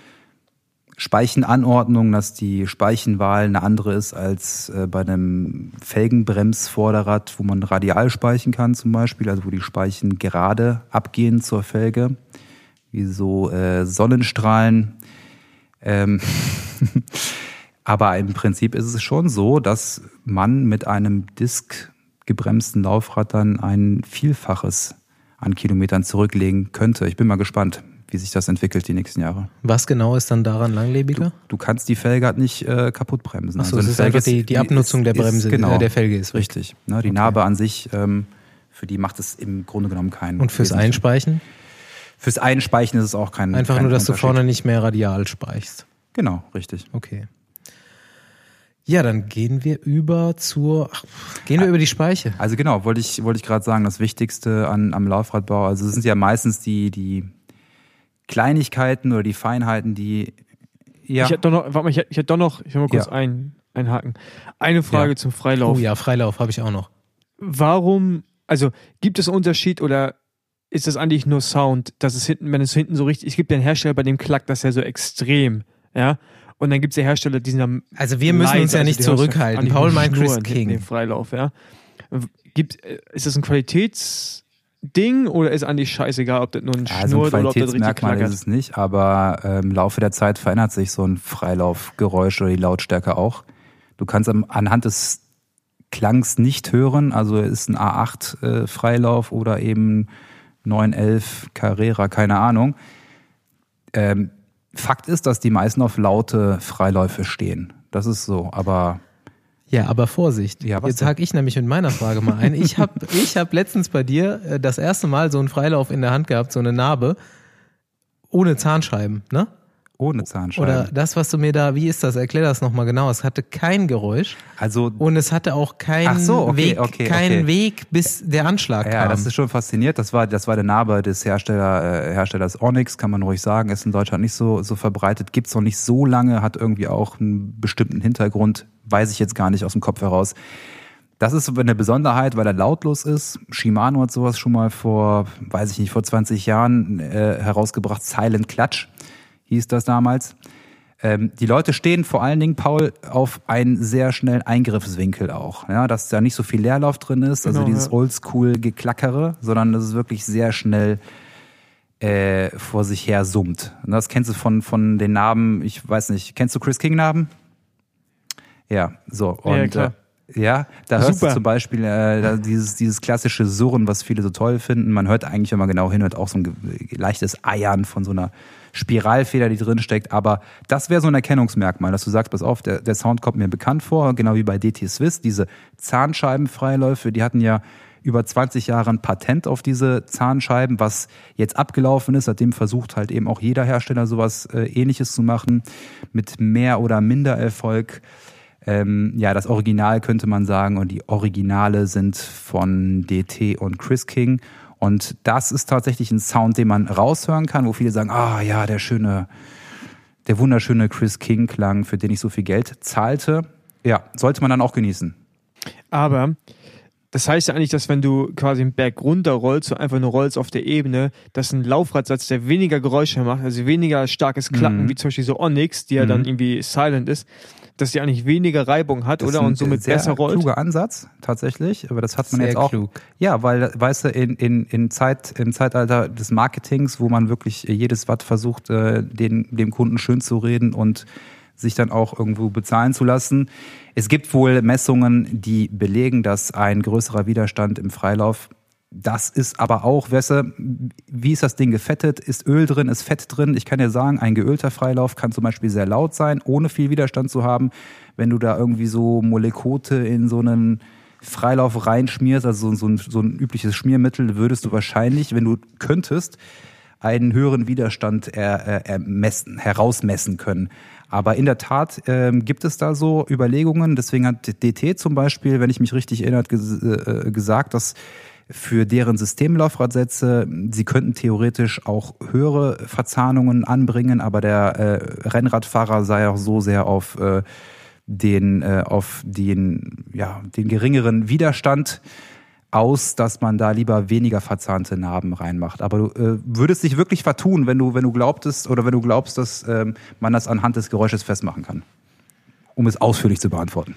Speichenanordnung, dass die Speichenwahl eine andere ist als äh, bei einem Felgenbremsvorderrad, wo man radial speichen kann zum Beispiel, also wo die Speichen gerade abgehen zur Felge, wie so äh, Sonnenstrahlen. Ähm, aber im Prinzip ist es schon so, dass man mit einem diskgebremsten Laufrad dann ein Vielfaches an Kilometern zurücklegen könnte. Ich bin mal gespannt, wie sich das entwickelt die nächsten Jahre. Was genau ist dann daran langlebiger? Du, du kannst die Felge halt nicht äh, kaputt bremsen. Achso, also das ist einfach die, die Abnutzung ist, der Bremse, ist, genau, äh, der Felge ist. Richtig. Ne, die okay. Narbe an sich, ähm, für die macht es im Grunde genommen keinen. Und fürs Einspeichen? Fürs Einspeichen ist es auch kein Einfach kein nur, dass du vorne nicht mehr radial speichst. Genau, richtig. Okay. Ja, dann gehen wir über zur, ach, gehen wir über die Speiche. Also genau, wollte ich, wollte ich gerade sagen, das Wichtigste an, am Laufradbau, also es sind ja meistens die, die Kleinigkeiten oder die Feinheiten, die, ja. Ich hätte doch noch, warte mal, ich hätte, ich hätte doch noch, ich will mal kurz Ja. ein, einhaken. Eine Frage Ja. zum Freilauf. Oh ja, Freilauf habe ich auch noch. Warum, also gibt es einen Unterschied oder ist das eigentlich nur Sound, dass es hinten, wenn es hinten so richtig, es gibt ja einen Hersteller, bei dem klackt das ja so extrem, ja, und dann gibt es ja Hersteller, die sind dann Also wir müssen leise, uns ja also nicht die hörst du zurückhalten. eigentlich Paul nur meint Chris schnurren hinten King. im Freilauf, ja. Gibt, ist das ein Qualitätsding oder ist eigentlich scheißegal, ob das nur ein Also ein Schnurrt oder ob das richtig Qualitätsmerkmal klackert? ist es nicht, aber ähm, im Laufe der Zeit verändert sich so ein Freilaufgeräusch oder die Lautstärke auch. Du kannst am, anhand des Klangs nicht hören, also ist ein A acht äh, Freilauf oder eben neun elf Carrera, keine Ahnung. Ähm, Fakt ist, dass die meisten auf laute Freiläufe stehen. Das ist so, aber Ja, aber Vorsicht. Ja, was Jetzt denn? hake ich nämlich mit meiner Frage mal ein. Ich habe ich hab letztens bei dir äh, das erste Mal so einen Freilauf in der Hand gehabt, so eine Narbe, ohne Zahnscheiben, ne? ohne Zahnscheiben. Oder das, was du mir da, wie ist das? Erklär das nochmal genau. Es hatte kein Geräusch Also und es hatte auch keinen Ach so, okay, Weg, okay, keinen okay. Weg, bis der Anschlag Ja, kam. das ist schon fasziniert. Das war, das war der Narbe des Hersteller, äh, Herstellers Onyx, kann man ruhig sagen. Ist in Deutschland nicht so, so verbreitet. Gibt's noch nicht so lange, hat irgendwie auch einen bestimmten Hintergrund. Weiß ich jetzt gar nicht aus dem Kopf heraus. Das ist eine Besonderheit, weil er lautlos ist. Shimano hat sowas schon mal vor, weiß ich nicht, vor zwanzig Jahren äh, herausgebracht. Silent Clutch hieß das damals. Ähm, die Leute stehen vor allen Dingen, Paul, auf einen sehr schnellen Eingriffswinkel auch. Ja, dass da nicht so viel Leerlauf drin ist, also Genau, dieses ja. Oldschool-Geklackere, sondern dass es wirklich sehr schnell äh, vor sich her summt. Und das kennst du von, von den Narben, ich weiß nicht, kennst du Chris King-Narben? Ja, so. Und, Ja, klar. Äh, ja, da hörst Super. du zum Beispiel äh, da dieses, dieses klassische Surren, was viele so toll finden. Man hört eigentlich, wenn man genau hinhört, auch so ein ge- leichtes Eiern von so einer Spiralfeder, die drin steckt. Aber das wäre so ein Erkennungsmerkmal, dass du sagst, pass auf, der, der Sound kommt mir bekannt vor, genau wie bei D T Swiss. Diese Zahnscheibenfreiläufe, die hatten ja über zwanzig Jahre ein Patent auf diese Zahnscheiben, was jetzt abgelaufen ist. Seitdem versucht halt eben auch jeder Hersteller sowas äh, Ähnliches zu machen, mit mehr oder minder Erfolg. Ähm, ja, das Original könnte man sagen, und die Originale sind von D T und Chris King. Und das ist tatsächlich ein Sound, den man raushören kann, wo viele sagen, ah ja, der schöne, der wunderschöne Chris King Klang, für den ich so viel Geld zahlte. Ja, sollte man dann auch genießen. Aber das heißt ja eigentlich, dass wenn du quasi einen Berg runter rollst, so einfach nur rollst auf der Ebene, dass ein Laufradsatz, der weniger Geräusche macht, also weniger starkes Klacken, Mhm. wie zum Beispiel so Onyx, die ja Mhm. dann irgendwie silent ist, dass die eigentlich weniger Reibung hat, Das oder? ist ein Und somit sehr besser rollt. kluger Ansatz, tatsächlich. Aber das hat man Sehr jetzt auch. klug. Ja, weil, weißt du, in, in, in Zeit, im Zeitalter des Marketings, wo man wirklich jedes Watt versucht, äh, den, dem Kunden schön zu reden und sich dann auch irgendwo bezahlen zu lassen. Es gibt wohl Messungen, die belegen, dass ein größerer Widerstand im Freilauf, das ist aber auch, weißt du, wie ist das Ding gefettet? Ist Öl drin, ist Fett drin? Ich kann dir sagen, ein geölter Freilauf kann zum Beispiel sehr laut sein, ohne viel Widerstand zu haben. Wenn du da irgendwie so Molekote in so einen Freilauf reinschmierst, also so ein, so ein übliches Schmiermittel, würdest du wahrscheinlich, wenn du könntest, einen höheren Widerstand er, er, ermessen, herausmessen können. Aber in der Tat ähm, gibt es da so Überlegungen. Deswegen hat D T zum Beispiel, wenn ich mich richtig erinnere, ges äh, gesagt, dass für deren Systemlaufradsätze, sie könnten theoretisch auch höhere Verzahnungen anbringen, aber der äh, Rennradfahrer sei auch so sehr auf äh, den äh, auf den ja den geringeren Widerstand aus, dass man da lieber weniger verzahnte Narben reinmacht. Aber du äh, würdest dich wirklich vertun, wenn du wenn du glaubtest oder wenn du glaubst, dass ähm, man das anhand des Geräusches festmachen kann, um es ausführlich zu beantworten.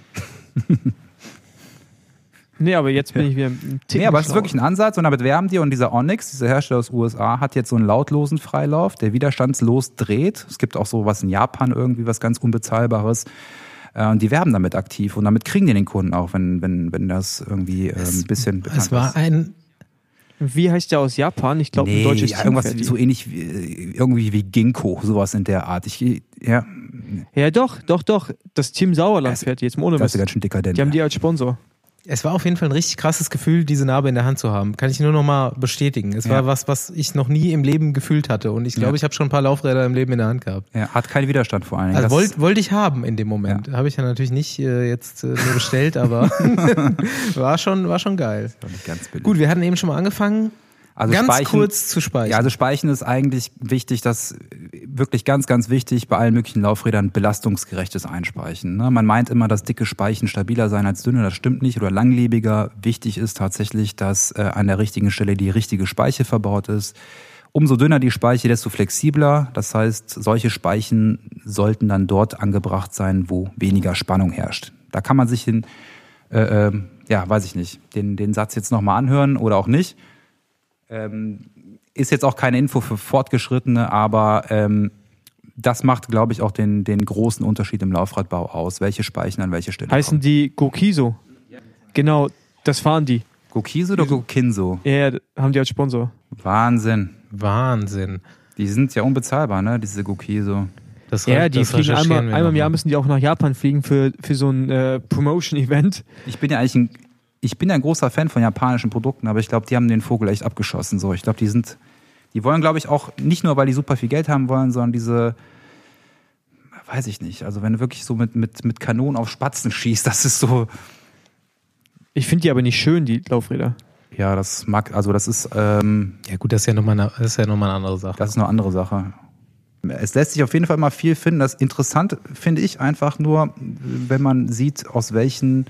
Nee, aber jetzt bin ich wieder ein Ticken Nee, aber es ist schlauer. wirklich ein Ansatz, und damit werben die, und dieser Onyx, dieser Hersteller aus den U S A, hat jetzt so einen lautlosen Freilauf, der widerstandslos dreht. Es gibt auch so was in Japan irgendwie, was ganz Unbezahlbares. Äh, Und die werben damit aktiv, und damit kriegen die den Kunden auch, wenn, wenn, wenn das irgendwie äh, ein bisschen bekannt Es war ist. ein, Wie heißt der aus Japan? Ich glaube, ein Nee, deutsches ja, Team irgendwas fährt die. so ähnlich wie, irgendwie wie Ginkgo, sowas in der Art. Ich, ja, Ja, doch, doch, doch. Das Team Sauerland Das- fährt die jetzt ohne das ist Mist. ganz schön dekadent. Die haben die als Sponsor. es war auf jeden Fall ein richtig krasses Gefühl, diese Narbe in der Hand zu haben. Kann ich nur noch mal bestätigen. Es Ja. war was, was ich noch nie im Leben gefühlt hatte. Und ich glaube, Ja. ich habe schon ein paar Laufräder im Leben in der Hand gehabt. Ja, hat keinen Widerstand vor allen Dingen. Also Das- wollte wollt ich haben in dem Moment. Habe ich ja natürlich nicht äh, jetzt äh, mir bestellt, aber war schon war schon geil. doch nicht ganz billig. Gut, wir hatten eben schon mal angefangen, Also ganz Speichen- kurz zu speichern. Ja, also Speichen ist eigentlich wichtig, dass wirklich ganz, ganz wichtig bei allen möglichen Laufrädern belastungsgerechtes Einspeichen. Ne? Man meint immer, dass dicke Speichen stabiler sein als dünne, das stimmt nicht, oder langlebiger. Wichtig ist tatsächlich, dass äh, an der richtigen Stelle die richtige Speiche verbaut ist. Umso dünner die Speiche, desto flexibler. Das heißt, solche Speichen sollten dann dort angebracht sein, wo weniger Spannung herrscht. Da kann man sich den, äh, äh, ja, weiß ich nicht, den, den Satz jetzt nochmal anhören oder auch nicht. Ähm, ist jetzt auch keine Info für Fortgeschrittene, aber ähm, das macht, glaube ich, auch den, den großen Unterschied im Laufradbau aus, welche Speichen an welche Stelle Heißen kommen. die Gokiso? Genau, das fahren die. Gokiso oder Gokinso? Ja, ja, haben die als Sponsor. Wahnsinn. Wahnsinn. Die sind ja unbezahlbar, ne, diese Gokiso. Das, Ja, die das fliegen recherchieren einmal, wir einmal im noch Jahr mal. müssen die auch nach Japan fliegen für, für so ein äh, Promotion-Event. Ich bin ja eigentlich ein, ich bin ja ein großer Fan von japanischen Produkten, aber ich glaube, die haben den Vogel echt abgeschossen. So, ich glaube, die sind, die wollen, glaube ich, auch nicht nur, weil die super viel Geld haben wollen, sondern diese, weiß ich nicht, also wenn du wirklich so mit, mit, mit Kanonen auf Spatzen schießt, das ist so, Ich finde die aber nicht schön, die Laufräder. ja, das mag, also das ist, ähm, Ja gut, das ist ja nochmal eine, das ist ja noch mal eine andere Sache. das ist eine andere Sache. Es lässt sich auf jeden Fall mal viel finden. Das interessant finde ich einfach nur, wenn man sieht, aus welchen,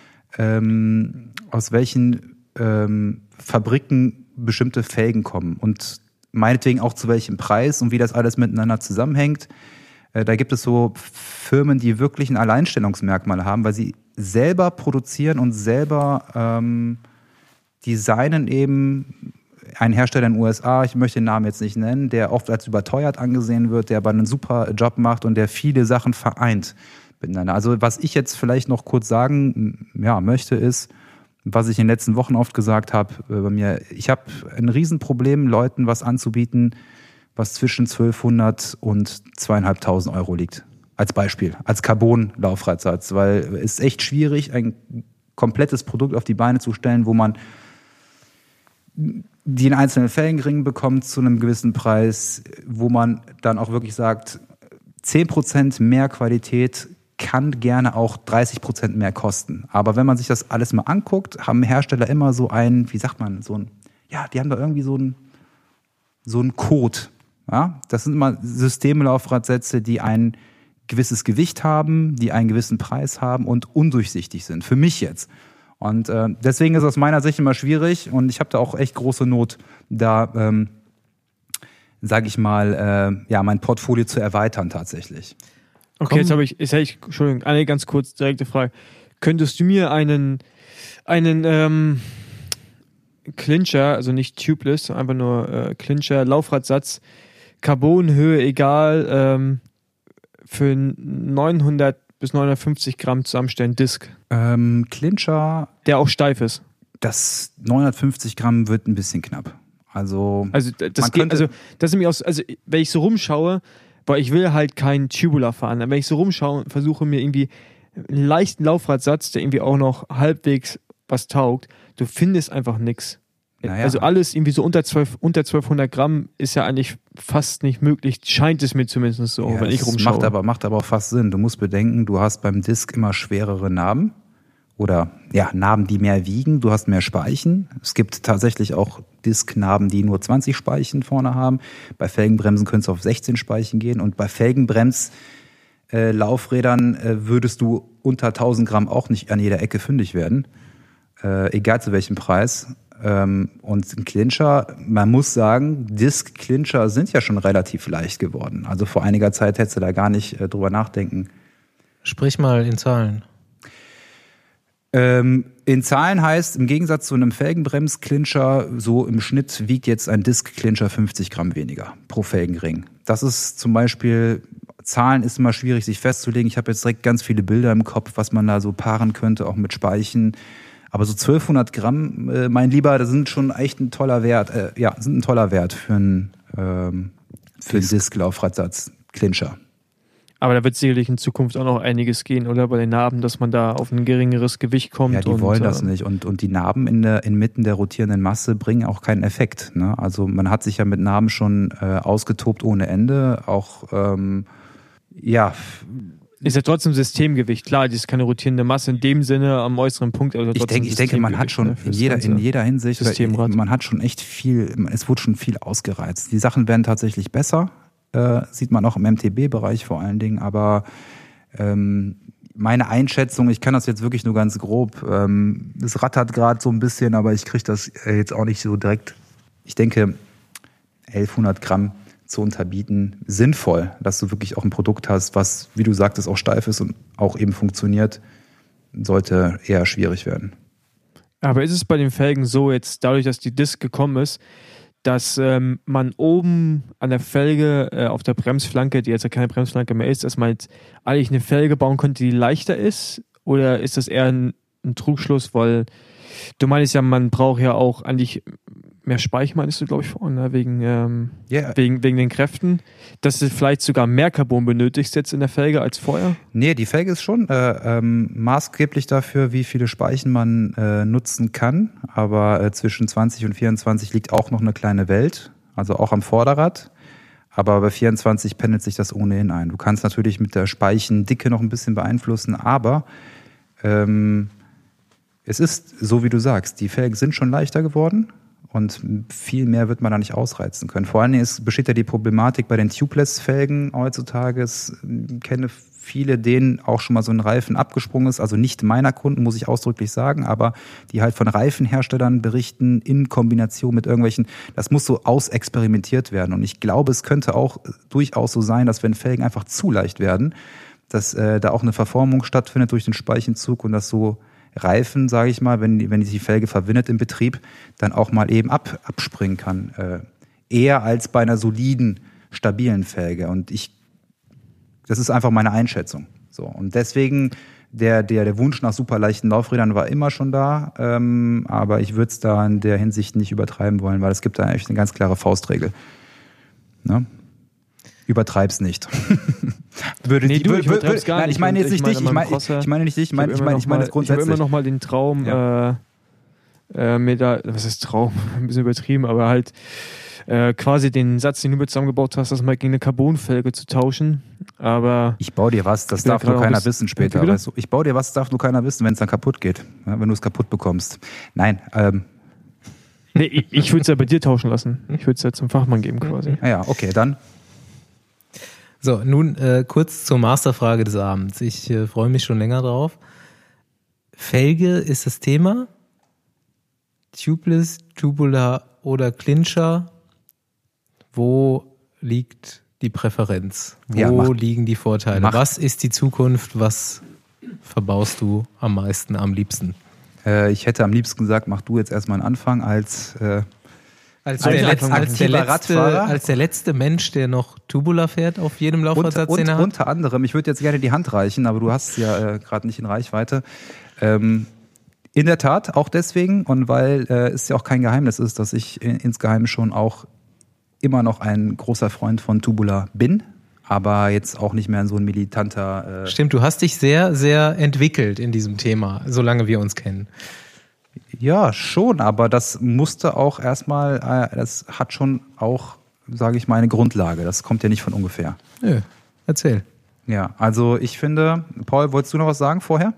ähm, aus welchen ähm, Fabriken bestimmte Felgen kommen und meinetwegen auch zu welchem Preis und wie das alles miteinander zusammenhängt. Äh, da gibt es so Firmen, die wirklich ein Alleinstellungsmerkmal haben, weil sie selber produzieren und selber ähm, designen eben. Ein Hersteller in den U S A, ich möchte den Namen jetzt nicht nennen, der oft als überteuert angesehen wird, der aber einen super Job macht und der viele Sachen vereint miteinander. Also was ich jetzt vielleicht noch kurz sagen ja, möchte, ist, was ich in den letzten Wochen oft gesagt habe, äh, bei mir, ich habe ein Riesenproblem, Leuten was anzubieten, was zwischen zwölfhundert und zweitausendfünfhundert Euro liegt. Als Beispiel, als Carbon-Laufradsatz, weil es ist echt schwierig, ein komplettes Produkt auf die Beine zu stellen, wo man die in einzelnen Felgenringen bekommt zu einem gewissen Preis, wo man dann auch wirklich sagt, zehn Prozent mehr Qualität kann gerne auch dreißig Prozent mehr kosten. Aber wenn man sich das alles mal anguckt, haben Hersteller immer so einen, wie sagt man, so ein, ja, die haben da irgendwie so einen, so einen Code. Ja? Das sind immer Systemlaufradsätze, die ein gewisses Gewicht haben, die einen gewissen Preis haben und undurchsichtig sind. Für mich jetzt. Und äh, deswegen ist es aus meiner Sicht immer schwierig und ich habe da auch echt große Not, da, ähm, sage ich mal, äh, ja, mein Portfolio zu erweitern tatsächlich. Okay, Komm. jetzt habe ich, jetzt habe ich, Entschuldigung, eine ganz kurz direkte Frage. Könntest du mir einen, einen ähm, Clincher, also nicht tubeless, einfach nur äh, Clincher, Laufradsatz, Carbonhöhe egal, ähm, für neunhundert bis neunhundertfünfzig Gramm zusammenstellen, Disc, Ähm, Clincher, der auch steif ist. das neunhundertfünfzig Gramm wird ein bisschen knapp. Also, Also d- das Man geht, könnte- also das ist nämlich aus, also wenn ich so rumschaue, weil ich will halt keinen Tubular fahren, aber wenn ich so rumschaue und versuche mir irgendwie einen leichten Laufradsatz, der irgendwie auch noch halbwegs was taugt, du findest einfach nix. Naja. Also alles irgendwie so unter zwölf, unter zwölfhundert Gramm ist ja eigentlich fast nicht möglich, scheint es mir zumindest so, ja, wenn ich das rumschaue. macht aber, macht aber auch fast Sinn. Du musst bedenken, du hast beim Disc immer schwerere Narben oder ja, Narben, die mehr wiegen. Du hast mehr Speichen. Es gibt tatsächlich auch Disc-Narben, die nur zwanzig Speichen vorne haben. Bei Felgenbremsen könntest du auf sechzehn Speichen gehen und bei Felgenbrems äh, Laufrädern äh, würdest du unter tausend Gramm auch nicht an jeder Ecke fündig werden. Äh, egal zu welchem Preis. Ähm, und ein Clincher, man muss sagen, Disc-Clincher sind ja schon relativ leicht geworden. Also vor einiger Zeit hättest du da gar nicht äh, drüber nachdenken. Sprich mal in Zahlen. Ähm, in Zahlen heißt, im Gegensatz zu einem Felgenbrems-Clincher, so im Schnitt wiegt jetzt ein Disc-Clincher fünfzig Gramm weniger pro Felgenring. Das ist zum Beispiel, Zahlen ist immer schwierig sich festzulegen. Ich habe jetzt direkt ganz viele Bilder im Kopf, was man da so paaren könnte, auch mit Speichen. Aber so zwölfhundert Gramm, äh, mein Lieber, das sind schon echt ein toller Wert, äh, ja, sind ein toller Wert für einen, ähm, für einen Disc-Laufradsatz, Clincher. Aber da wird sicherlich in Zukunft auch noch einiges gehen, oder? Bei den Narben, dass man da auf ein geringeres Gewicht kommt. Ja, die und, wollen das äh, nicht. Und, und die Narben in der, inmitten der rotierenden Masse bringen auch keinen Effekt. Ne? Also man hat sich ja mit Narben schon äh, ausgetobt ohne Ende. Auch, ähm, ja, ist ja trotzdem Systemgewicht. Klar, das ist keine rotierende Masse in dem Sinne am äußeren Punkt. Aber ich trotzdem denke, ich denke, man hat schon Systemgewicht, ne, in fürs jeder, ganze in jeder Hinsicht, Systemrad. man hat schon echt viel, es wurde schon viel ausgereizt. Die Sachen werden tatsächlich besser. äh, sieht man auch im M T B-Bereich vor allen Dingen, aber ähm, meine Einschätzung, ich kann das jetzt wirklich nur ganz grob, ähm, es rattert gerade so ein bisschen, aber ich kriege das jetzt auch nicht so direkt. Ich denke, elfhundert Gramm zu unterbieten, sinnvoll, dass du wirklich auch ein Produkt hast, was, wie du sagtest, auch steif ist und auch eben funktioniert, sollte eher schwierig werden. Aber ist es bei den Felgen so, jetzt dadurch, dass die Disc gekommen ist, dass ähm, man oben an der Felge äh, auf der Bremsflanke, die jetzt ja keine Bremsflanke mehr ist, dass man jetzt eigentlich eine Felge bauen könnte, die leichter ist? Oder ist das eher ein, ein Trugschluss, weil du meinst ja, man braucht ja auch eigentlich mehr Speicher, meinst du, glaube ich, vorhin, ne? wegen, ähm, yeah. wegen, wegen den Kräften, dass du vielleicht sogar mehr Carbon benötigst jetzt in der Felge als vorher? Nee, die Felge ist schon äh, ähm, maßgeblich dafür, wie viele Speichen man äh, nutzen kann, aber äh, zwischen zwanzig und vierundzwanzig liegt auch noch eine kleine Welt, also auch am Vorderrad, aber bei vierundzwanzig pendelt sich das ohnehin ein. Du kannst natürlich mit der Speichendicke noch ein bisschen beeinflussen, aber ähm, es ist so, wie du sagst, die Felgen sind schon leichter geworden. Und viel mehr wird man da nicht ausreizen können. Vor allen Dingen ist, besteht ja die Problematik bei den Tubeless-Felgen heutzutage. Ich kenne viele, denen auch schon mal so ein Reifen abgesprungen ist. Also nicht meiner Kunden, muss ich ausdrücklich sagen, aber die halt von Reifenherstellern berichten in Kombination mit irgendwelchen, das muss so ausexperimentiert werden. Und ich glaube, es könnte auch durchaus so sein, dass wenn Felgen einfach zu leicht werden, dass äh, da auch eine Verformung stattfindet durch den Speichenzug und das so Reifen, sage ich mal, wenn die, wenn die Felge verwindet im Betrieb, dann auch mal eben ab, abspringen kann. Äh, eher als bei einer soliden, stabilen Felge. Und ich, das ist einfach meine Einschätzung. So. Und deswegen, der, der, der Wunsch nach super leichten Laufrädern war immer schon da, ähm, aber ich würde es da in der Hinsicht nicht übertreiben wollen, weil es gibt da echt eine ganz klare Faustregel. Ne? Übertreib's nicht. würde nee, die, du, würde, ich übertreib's gar nein, nicht. ich meine jetzt nicht dich, ich meine, ich, Crosser, ich meine nicht dich, ich meine, ich meine, ich meine das grundsätzlich. Ich habe immer noch mal den Traum, ja. äh, äh, mir da, was ist Traum? Ein bisschen übertrieben, aber halt äh, quasi den Satz, den du mir zusammengebaut hast, das mal gegen eine Carbonfelge zu tauschen. Aber ich baue dir was, das darf nur keiner wissen später. Weißt du? Ich baue dir was, das darf nur keiner wissen, wenn es dann kaputt geht, ja, wenn du es kaputt bekommst. Nein, ähm, nee, ich, ich würde es ja bei dir tauschen lassen. Ich würde es ja zum Fachmann geben quasi. Ja, ja, okay, dann. So, nun äh, kurz zur Masterfrage des Abends. Ich äh, freue mich schon länger drauf. Felge ist das Thema. Tubeless, Tubular oder Clincher. Wo liegt die Präferenz? Wo ja, mach, liegen die Vorteile? Mach. Was ist die Zukunft? Was verbaust du am meisten, am liebsten? Äh, ich hätte am liebsten gesagt, mach du jetzt erstmal einen Anfang als... Äh, Als, der, Letz, als, der letzte, als der letzte Mensch, der noch Tubular fährt auf jedem Laufradsatz, und, den er und, hat? Unter anderem, ich würde jetzt gerne die Hand reichen, aber du hast es ja äh, gerade nicht in Reichweite. Ähm, in der Tat, auch deswegen und weil äh, es ja auch kein Geheimnis ist, dass ich in, insgeheim schon auch immer noch ein großer Freund von Tubular bin, aber jetzt auch nicht mehr so ein militanter... Äh Stimmt, du hast dich sehr, sehr entwickelt in diesem Thema, solange wir uns kennen. Ja, schon, aber das musste auch erstmal, äh, das hat schon auch, sage ich mal, eine Grundlage. Das kommt ja nicht von ungefähr. Nö, erzähl. Ja, also ich finde, Paul, wolltest du noch was sagen vorher?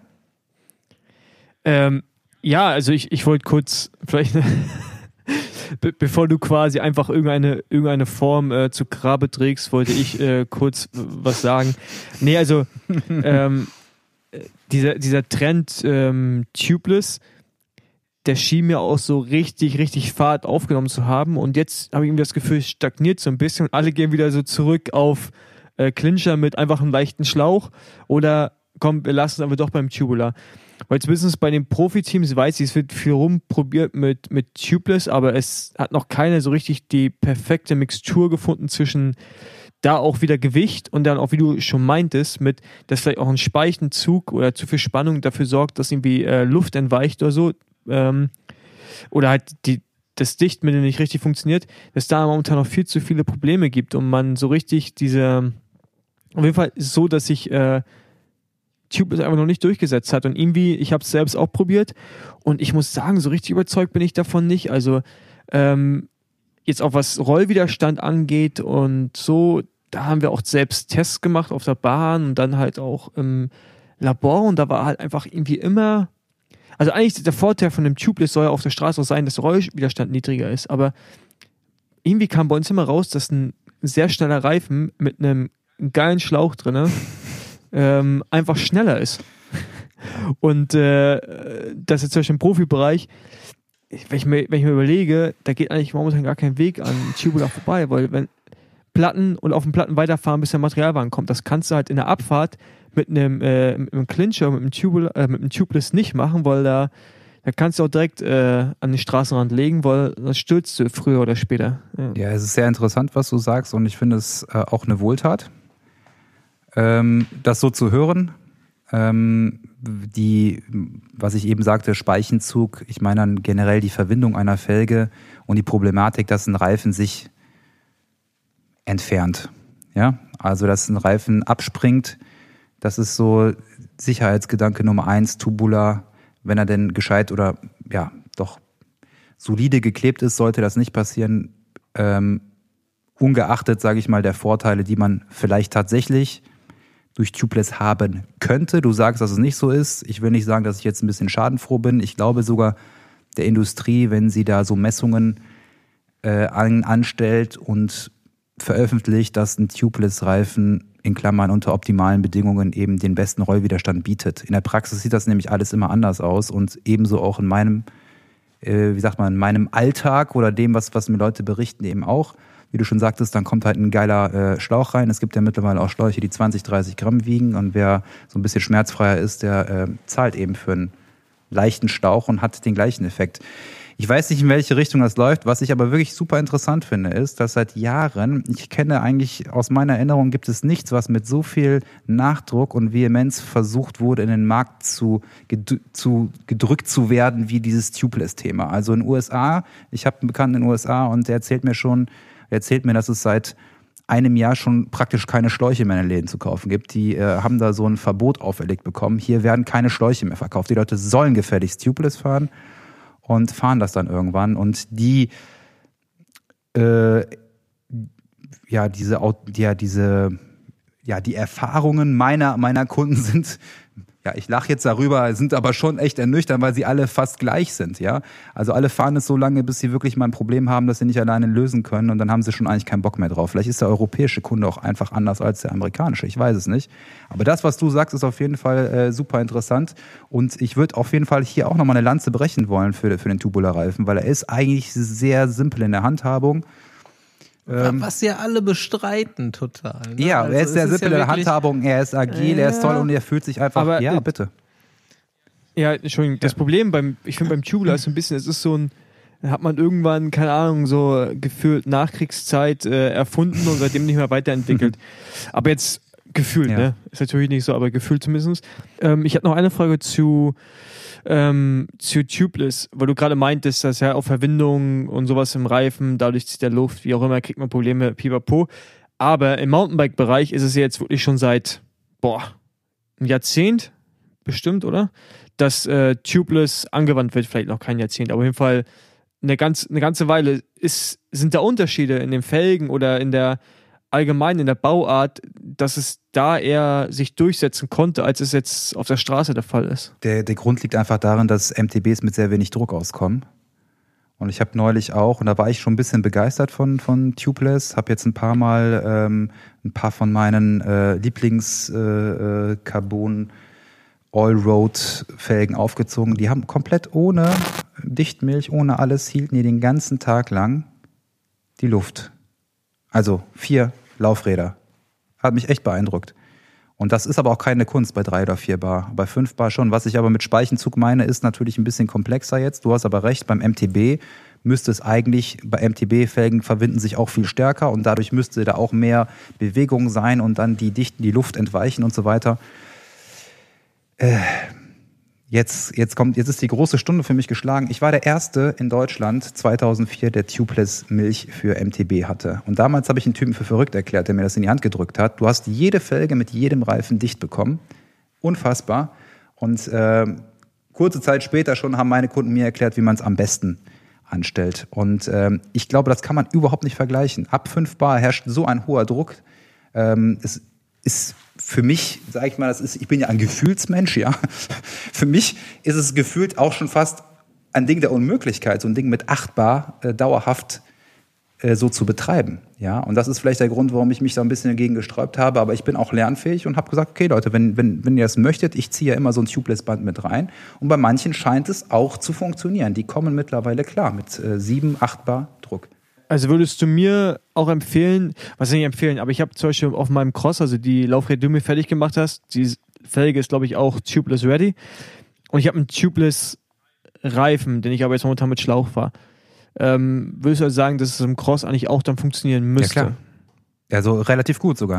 Ähm, ja, also ich, ich wollte kurz, vielleicht, be- bevor du quasi einfach irgendeine, irgendeine Form äh, zu Grabe trägst, wollte ich äh, kurz was sagen. Nee, also ähm, dieser, dieser Trend ähm, Tubeless, der schien mir auch so richtig, richtig Fahrt aufgenommen zu haben. Und jetzt habe ich irgendwie das Gefühl, es stagniert so ein bisschen und alle gehen wieder so zurück auf äh, Clincher mit einfach einem leichten Schlauch. Oder komm, wir lassen es aber doch beim Tubular. Weil zumindest bei den Profiteams weiß ich, es wird viel rumprobiert mit, mit Tubeless, aber es hat noch keiner so richtig die perfekte Mixtur gefunden zwischen da auch wieder Gewicht und dann auch, wie du schon meintest, mit, dass vielleicht auch ein Speichenzug oder zu viel Spannung dafür sorgt, dass irgendwie äh, Luft entweicht oder so. Ähm, oder halt die, das Dichtmittel nicht richtig funktioniert, dass da momentan noch viel zu viele Probleme gibt und man so richtig diese, auf jeden Fall ist es so, dass sich äh, Tubeless einfach noch nicht durchgesetzt hat und irgendwie, ich habe es selbst auch probiert und ich muss sagen, so richtig überzeugt bin ich davon nicht, also ähm, jetzt auch was Rollwiderstand angeht und so, da haben wir auch selbst Tests gemacht auf der Bahn und dann halt auch im Labor und da war halt einfach irgendwie immer. Also eigentlich der Vorteil von dem Tubeless soll ja auf der Straße auch sein, dass der Rollwiderstand niedriger ist, aber irgendwie kam bei uns immer raus, dass ein sehr schneller Reifen mit einem geilen Schlauch drin ähm, einfach schneller ist. Und äh, das ist zum Beispiel im Profibereich, wenn ich, mir, wenn ich mir überlege, da geht eigentlich momentan gar kein Weg an Tubular vorbei, weil wenn Platten und auf den Platten weiterfahren, bis der Materialwagen kommt, das kannst du halt in der Abfahrt mit einem, äh, mit einem Clincher, mit einem, Tubular, äh, mit einem Tubeless nicht machen, weil da Da kannst du auch direkt äh, an den Straßenrand legen, weil das stürzt du früher oder später. Ja. ja, es ist sehr interessant, was du sagst und ich finde es äh, auch eine Wohltat, ähm, das so zu hören. Ähm, die, was ich eben sagte, Speichenzug, ich meine dann generell die Verwindung einer Felge und die Problematik, dass ein Reifen sich entfernt. Ja, also dass ein Reifen abspringt, das ist so Sicherheitsgedanke Nummer eins, Tubular. Wenn er denn gescheit oder ja doch solide geklebt ist, sollte das nicht passieren. Ähm, ungeachtet, sage ich mal, der Vorteile, die man vielleicht tatsächlich durch Tubeless haben könnte. Du sagst, dass es nicht so ist. Ich will nicht sagen, dass ich jetzt ein bisschen schadenfroh bin. Ich glaube sogar der Industrie, wenn sie da so Messungen äh, an, anstellt und veröffentlicht, dass ein Tubeless-Reifen in Klammern unter optimalen Bedingungen eben den besten Rollwiderstand bietet. In der Praxis sieht das nämlich alles immer anders aus und ebenso auch in meinem, äh, wie sagt man, in meinem Alltag oder dem, was, was mir Leute berichten, eben auch. Wie du schon sagtest, dann kommt halt ein geiler äh, Schlauch rein. Es gibt ja mittlerweile auch Schläuche, die zwanzig, dreißig Gramm wiegen und wer so ein bisschen schmerzfreier ist, der äh, zahlt eben für einen leichten Schlauch und hat den gleichen Effekt. Ich weiß nicht, in welche Richtung das läuft. Was ich aber wirklich super interessant finde, ist, dass seit Jahren, ich kenne eigentlich, aus meiner Erinnerung gibt es nichts, was mit so viel Nachdruck und Vehemenz versucht wurde, in den Markt zu, ged- zu gedrückt zu werden, wie dieses Tubeless-Thema. Also in den U S A, ich habe einen Bekannten in den U S A und der erzählt mir schon, er erzählt mir, dass es seit einem Jahr schon praktisch keine Schläuche mehr in den Läden zu kaufen gibt. Die äh, haben da so ein Verbot auferlegt bekommen. Hier werden keine Schläuche mehr verkauft. Die Leute sollen gefälligst Tubeless fahren und fahren das dann irgendwann. Und die, äh, ja, diese, ja, diese, ja, die Erfahrungen meiner, meiner Kunden sind, ja, ich lache jetzt darüber, sind aber schon echt ernüchternd, weil sie alle fast gleich sind, ja. Also alle fahren es so lange, bis sie wirklich mal ein Problem haben, das sie nicht alleine lösen können und dann haben sie schon eigentlich keinen Bock mehr drauf. Vielleicht ist der europäische Kunde auch einfach anders als der amerikanische, ich weiß es nicht. Aber das, was du sagst, ist auf jeden Fall äh, super interessant und ich würde auf jeden Fall hier auch nochmal eine Lanze brechen wollen für, für den Tubular-Reifen, weil er ist eigentlich sehr simpel in der Handhabung. Was ja alle bestreiten total. Ne? Ja, also er ist sehr simpel ja in der Handhabung, er ist agil, ja. er ist toll und er fühlt sich einfach, aber, ja, bitte. Ja, Entschuldigung, das Problem beim, ich finde beim Tubular ist so ein bisschen, es ist so ein, hat man irgendwann, keine Ahnung, so gefühlt Nachkriegszeit äh, erfunden und seitdem nicht mehr weiterentwickelt. Aber jetzt gefühlt, ja. ne? Ist natürlich nicht so, aber gefühlt zumindest. Ähm, ich habe noch eine Frage zu Ähm, zu Tubeless, weil du gerade meintest, dass ja auf Verwindung und sowas im Reifen, dadurch zieht der Luft, wie auch immer, kriegt man Probleme, pipapo. Aber im Mountainbike-Bereich ist es ja jetzt wirklich schon seit, boah, ein Jahrzehnt bestimmt, oder? Dass äh, Tubeless angewandt wird, vielleicht noch kein Jahrzehnt, aber auf jeden Fall eine, ganz, eine ganze Weile. Ist, sind da Unterschiede in den Felgen oder in der allgemein in der Bauart, dass es da eher sich durchsetzen konnte, als es jetzt auf der Straße der Fall ist? Der, der Grund liegt einfach darin, dass M T Bs mit sehr wenig Druck auskommen. Und ich habe neulich auch, und da war ich schon ein bisschen begeistert von, von Tubeless, habe jetzt ein paar Mal ähm, ein paar von meinen äh, Lieblings-Carbon äh, Allroad-Felgen aufgezogen. Die haben komplett ohne Dichtmilch, ohne alles, hielten die den ganzen Tag lang die Luft. Also vier Laufräder. Hat mich echt beeindruckt. Und das ist aber auch keine Kunst bei drei oder vier Bar. Bei fünf Bar schon. Was ich aber mit Speichenzug meine, ist natürlich ein bisschen komplexer jetzt. Du hast aber recht, beim M T B müsste es eigentlich, bei M T B-Felgen verwinden sich auch viel stärker und dadurch müsste da auch mehr Bewegung sein und dann die Dichten, die Luft entweichen und so weiter. Äh, Jetzt, jetzt kommt, jetzt ist die große Stunde für mich geschlagen. Ich war der Erste in Deutschland zweitausendvier, der Tubeless Milch für M T B hatte. Und damals habe ich einen Typen für verrückt erklärt, der mir das in die Hand gedrückt hat. Du hast jede Felge mit jedem Reifen dicht bekommen. Unfassbar. Und äh, kurze Zeit später schon haben meine Kunden mir erklärt, wie man es am besten anstellt. Und äh, ich glaube, das kann man überhaupt nicht vergleichen. Ab fünf Bar herrscht so ein hoher Druck. Ähm, es ist für mich, sage ich mal, das ist, ich bin ja ein Gefühlsmensch, ja. Für mich ist es gefühlt auch schon fast ein Ding der Unmöglichkeit, so ein Ding mit acht Bar äh, dauerhaft äh, so zu betreiben. Ja, und das ist vielleicht der Grund, warum ich mich da ein bisschen dagegen gesträubt habe. Aber ich bin auch lernfähig und habe gesagt, okay Leute, wenn, wenn, wenn ihr das möchtet, ich ziehe ja immer so ein Tubeless-Band mit rein. Und bei manchen scheint es auch zu funktionieren. Die kommen mittlerweile klar mit äh, sieben, acht Bar Druck. Also würdest du mir auch empfehlen, was soll ich empfehlen, aber ich habe zum Beispiel auf meinem Cross, also die Laufräder, die du mir fertig gemacht hast, die Felge ist, glaube ich, auch tubeless ready. Und ich habe einen tubeless Reifen, den ich aber jetzt momentan mit Schlauch fahre. Ähm, würdest du also sagen, dass es im Cross eigentlich auch dann funktionieren müsste? Ja, klar. Also relativ gut sogar.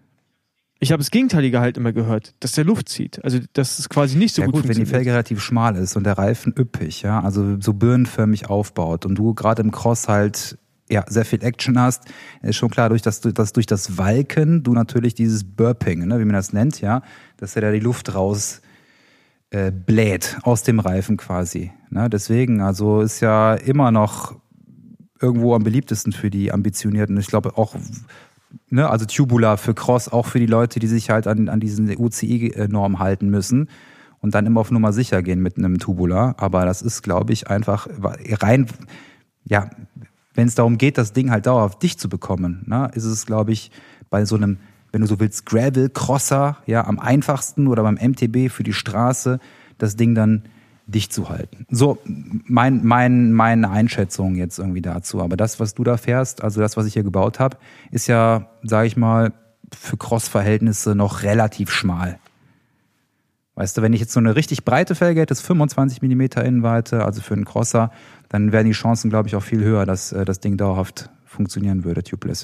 Ich habe das Gegenteilige halt immer gehört, dass der Luft zieht. Also, dass es quasi nicht so ja, gut, gut funktioniert. Wenn die Felge relativ schmal ist und der Reifen üppig, ja, also so birnenförmig aufbaut und du gerade im Cross halt ja, sehr viel Action hast, ist schon klar, durch das, dass durch das Walken du natürlich dieses Burping, ne, wie man das nennt, ja, dass er da die Luft raus äh, bläht aus dem Reifen quasi. Ne? Deswegen, also ist ja immer noch irgendwo am beliebtesten für die Ambitionierten. Ich glaube auch, ne, also Tubular für Cross, auch für die Leute, die sich halt an, an diesen U C I-Normen halten müssen und dann immer auf Nummer sicher gehen mit einem Tubular. Aber das ist, glaube ich, einfach rein, ja, wenn es darum geht, das Ding halt dauerhaft dicht zu bekommen, ne, ist es, glaube ich, bei so einem, wenn du so willst, Gravel-Crosser, ja, am einfachsten oder beim M T B für die Straße, das Ding dann dicht zu halten. So, mein, mein, meine Einschätzung jetzt irgendwie dazu. Aber das, was du da fährst, also das, was ich hier gebaut habe, ist ja, sage ich mal, für Cross-Verhältnisse noch relativ schmal. Weißt du, wenn ich jetzt so eine richtig breite Felge hätte, das fünfundzwanzig Millimeter Innenweite, also für einen Crosser, dann wären die Chancen, glaube ich, auch viel höher, dass äh, das Ding dauerhaft funktionieren würde, tubeless.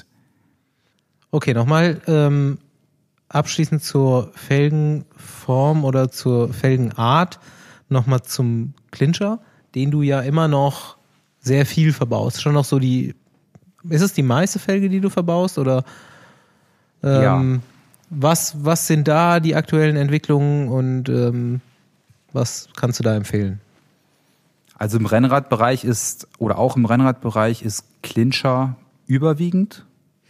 Okay, nochmal ähm, abschließend zur Felgenform oder zur Felgenart, nochmal zum Clincher, den du ja immer noch sehr viel verbaust. Schon noch so die, ist es die meiste Felge, die du verbaust oder ähm, ja. was, was sind da die aktuellen Entwicklungen und ähm, was kannst du da empfehlen? Also im Rennradbereich ist, oder auch im Rennradbereich ist Clincher überwiegend.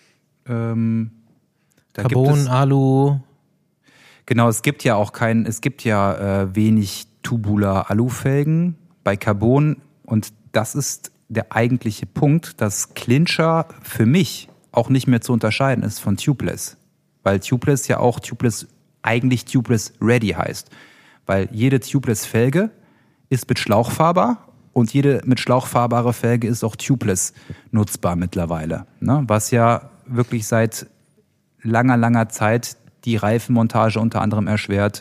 Ähm, da Carbon, gibt es, Alu. Genau, es gibt ja auch kein, es gibt ja äh, wenig Tubular Alufelgen bei Carbon und das ist der eigentliche Punkt, dass Clincher für mich auch nicht mehr zu unterscheiden ist von Tubeless. Weil Tubeless ja auch Tubeless, eigentlich Tubeless Ready heißt. Weil jede Tubeless-Felge ist mit Schlauch fahrbar und jede mit Schlauch fahrbare Felge ist auch tubeless nutzbar mittlerweile. Ne? Was ja wirklich seit langer, langer Zeit die Reifenmontage unter anderem erschwert,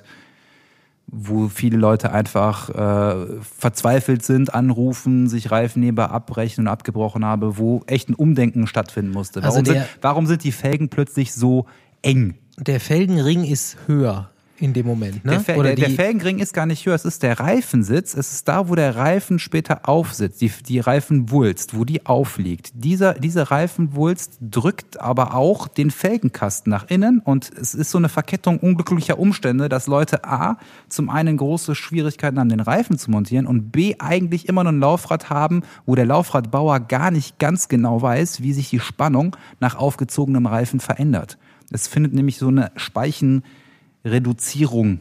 wo viele Leute einfach äh, verzweifelt sind, anrufen, sich Reifenheber abbrechen und abgebrochen haben, wo echt ein Umdenken stattfinden musste. Warum, Also der, sind, warum sind die Felgen plötzlich so eng? Der Felgenring ist höher in dem Moment, ne? Der, Fel- Oder der, der die- Felgenring ist gar nicht höher, es ist der Reifensitz, es ist da, wo der Reifen später aufsitzt, die, die Reifenwulst, wo die aufliegt. Dieser, diese Reifenwulst drückt aber auch den Felgenkasten nach innen und es ist so eine Verkettung unglücklicher Umstände, dass Leute A, zum einen große Schwierigkeiten haben, den Reifen zu montieren und B, eigentlich immer nur ein Laufrad haben, wo der Laufradbauer gar nicht ganz genau weiß, wie sich die Spannung nach aufgezogenem Reifen verändert. Es findet nämlich so eine Speichen Reduzierung,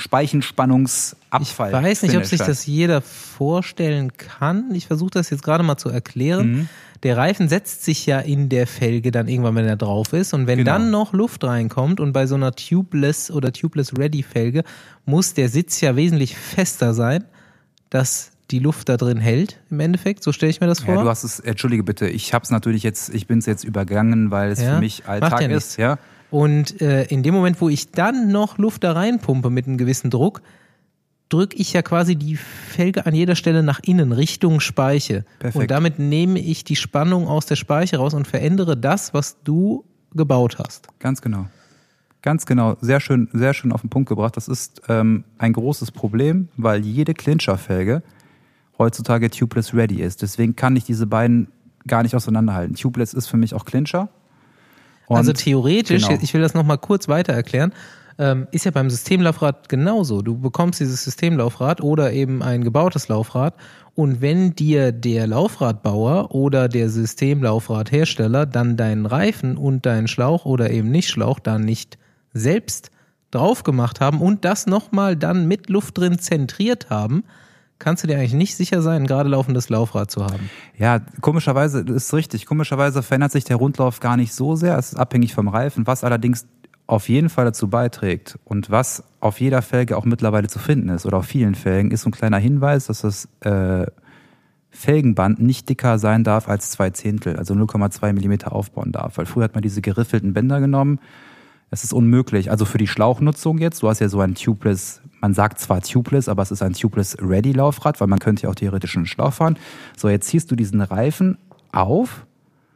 Speichenspannungsabfall. Ich weiß nicht, ob findet sich statt. das jeder vorstellen kann. Ich versuche das jetzt gerade mal zu erklären. Mhm. Der Reifen setzt sich ja in der Felge dann irgendwann, wenn er drauf ist. Und wenn Genau. dann noch Luft reinkommt und bei so einer Tubeless oder Tubeless-Ready-Felge muss der Sitz ja wesentlich fester sein, dass die Luft da drin hält, im Endeffekt. So stelle ich mir das vor. Ja, du hast es, entschuldige bitte, ich habe es natürlich jetzt, ich bin es jetzt übergangen, weil es Ja, für mich macht Alltag ja ist. nichts. Ja. Und äh, in dem Moment, wo ich dann noch Luft da reinpumpe mit einem gewissen Druck, drücke ich ja quasi die Felge an jeder Stelle nach innen, Richtung Speiche. Perfekt. Und damit nehme ich die Spannung aus der Speiche raus und verändere das, was du gebaut hast. Ganz genau. Ganz genau. Sehr schön, sehr schön auf den Punkt gebracht. Das ist ähm, ein großes Problem, weil jede Clincher-Felge heutzutage Tubeless Ready ist. Deswegen kann ich diese beiden gar nicht auseinanderhalten. Tubeless ist für mich auch Clincher. Und also theoretisch, genau. ich will das nochmal kurz weiter erklären, ähm, ist ja beim Systemlaufrad genauso. Du bekommst dieses Systemlaufrad oder eben ein gebautes Laufrad und wenn dir der Laufradbauer oder der Systemlaufradhersteller dann deinen Reifen und deinen Schlauch oder eben nicht Schlauch da nicht selbst drauf gemacht haben und das nochmal dann mit Luft drin zentriert haben, kannst du dir eigentlich nicht sicher sein, ein gerade laufendes Laufrad zu haben. Ja, komischerweise ist richtig. Komischerweise verändert sich der Rundlauf gar nicht so sehr. Es ist abhängig vom Reifen, was allerdings auf jeden Fall dazu beiträgt und was auf jeder Felge auch mittlerweile zu finden ist oder auf vielen Felgen, ist so ein kleiner Hinweis, dass das äh, Felgenband nicht dicker sein darf als zwei Zehntel, also null Komma zwei Millimeter aufbauen darf. Weil früher hat man diese geriffelten Bänder genommen. Es ist unmöglich. Also für die Schlauchnutzung jetzt, du hast ja so ein Tubeless, man sagt zwar Tubeless, aber es ist ein Tubeless-Ready-Laufrad, weil man könnte ja auch theoretisch einen Schlauch fahren. So, jetzt ziehst du diesen Reifen auf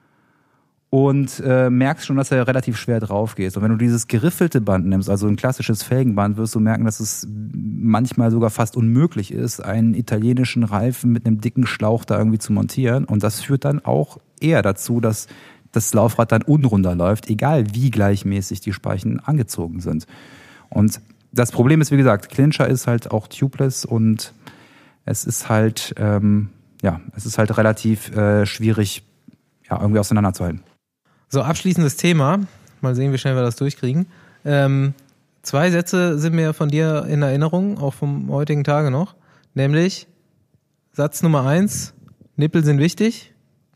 und äh, merkst schon, dass er relativ schwer drauf geht. Und wenn du dieses geriffelte Band nimmst, also ein klassisches Felgenband, wirst du merken, dass es manchmal sogar fast unmöglich ist, einen italienischen Reifen mit einem dicken Schlauch da irgendwie zu montieren. Und das führt dann auch eher dazu, dass das Laufrad dann unrunder läuft, egal wie gleichmäßig die Speichen angezogen sind. Und das Problem ist, wie gesagt, Clincher ist halt auch tubeless und es ist halt, ähm, ja, es ist halt relativ äh, schwierig, ja, irgendwie auseinanderzuhalten. So, abschließendes Thema. Mal sehen, wie schnell wir das durchkriegen. Ähm, zwei Sätze sind mir von dir in Erinnerung, auch vom heutigen Tage noch. Nämlich, Satz Nummer eins, Nippel sind wichtig.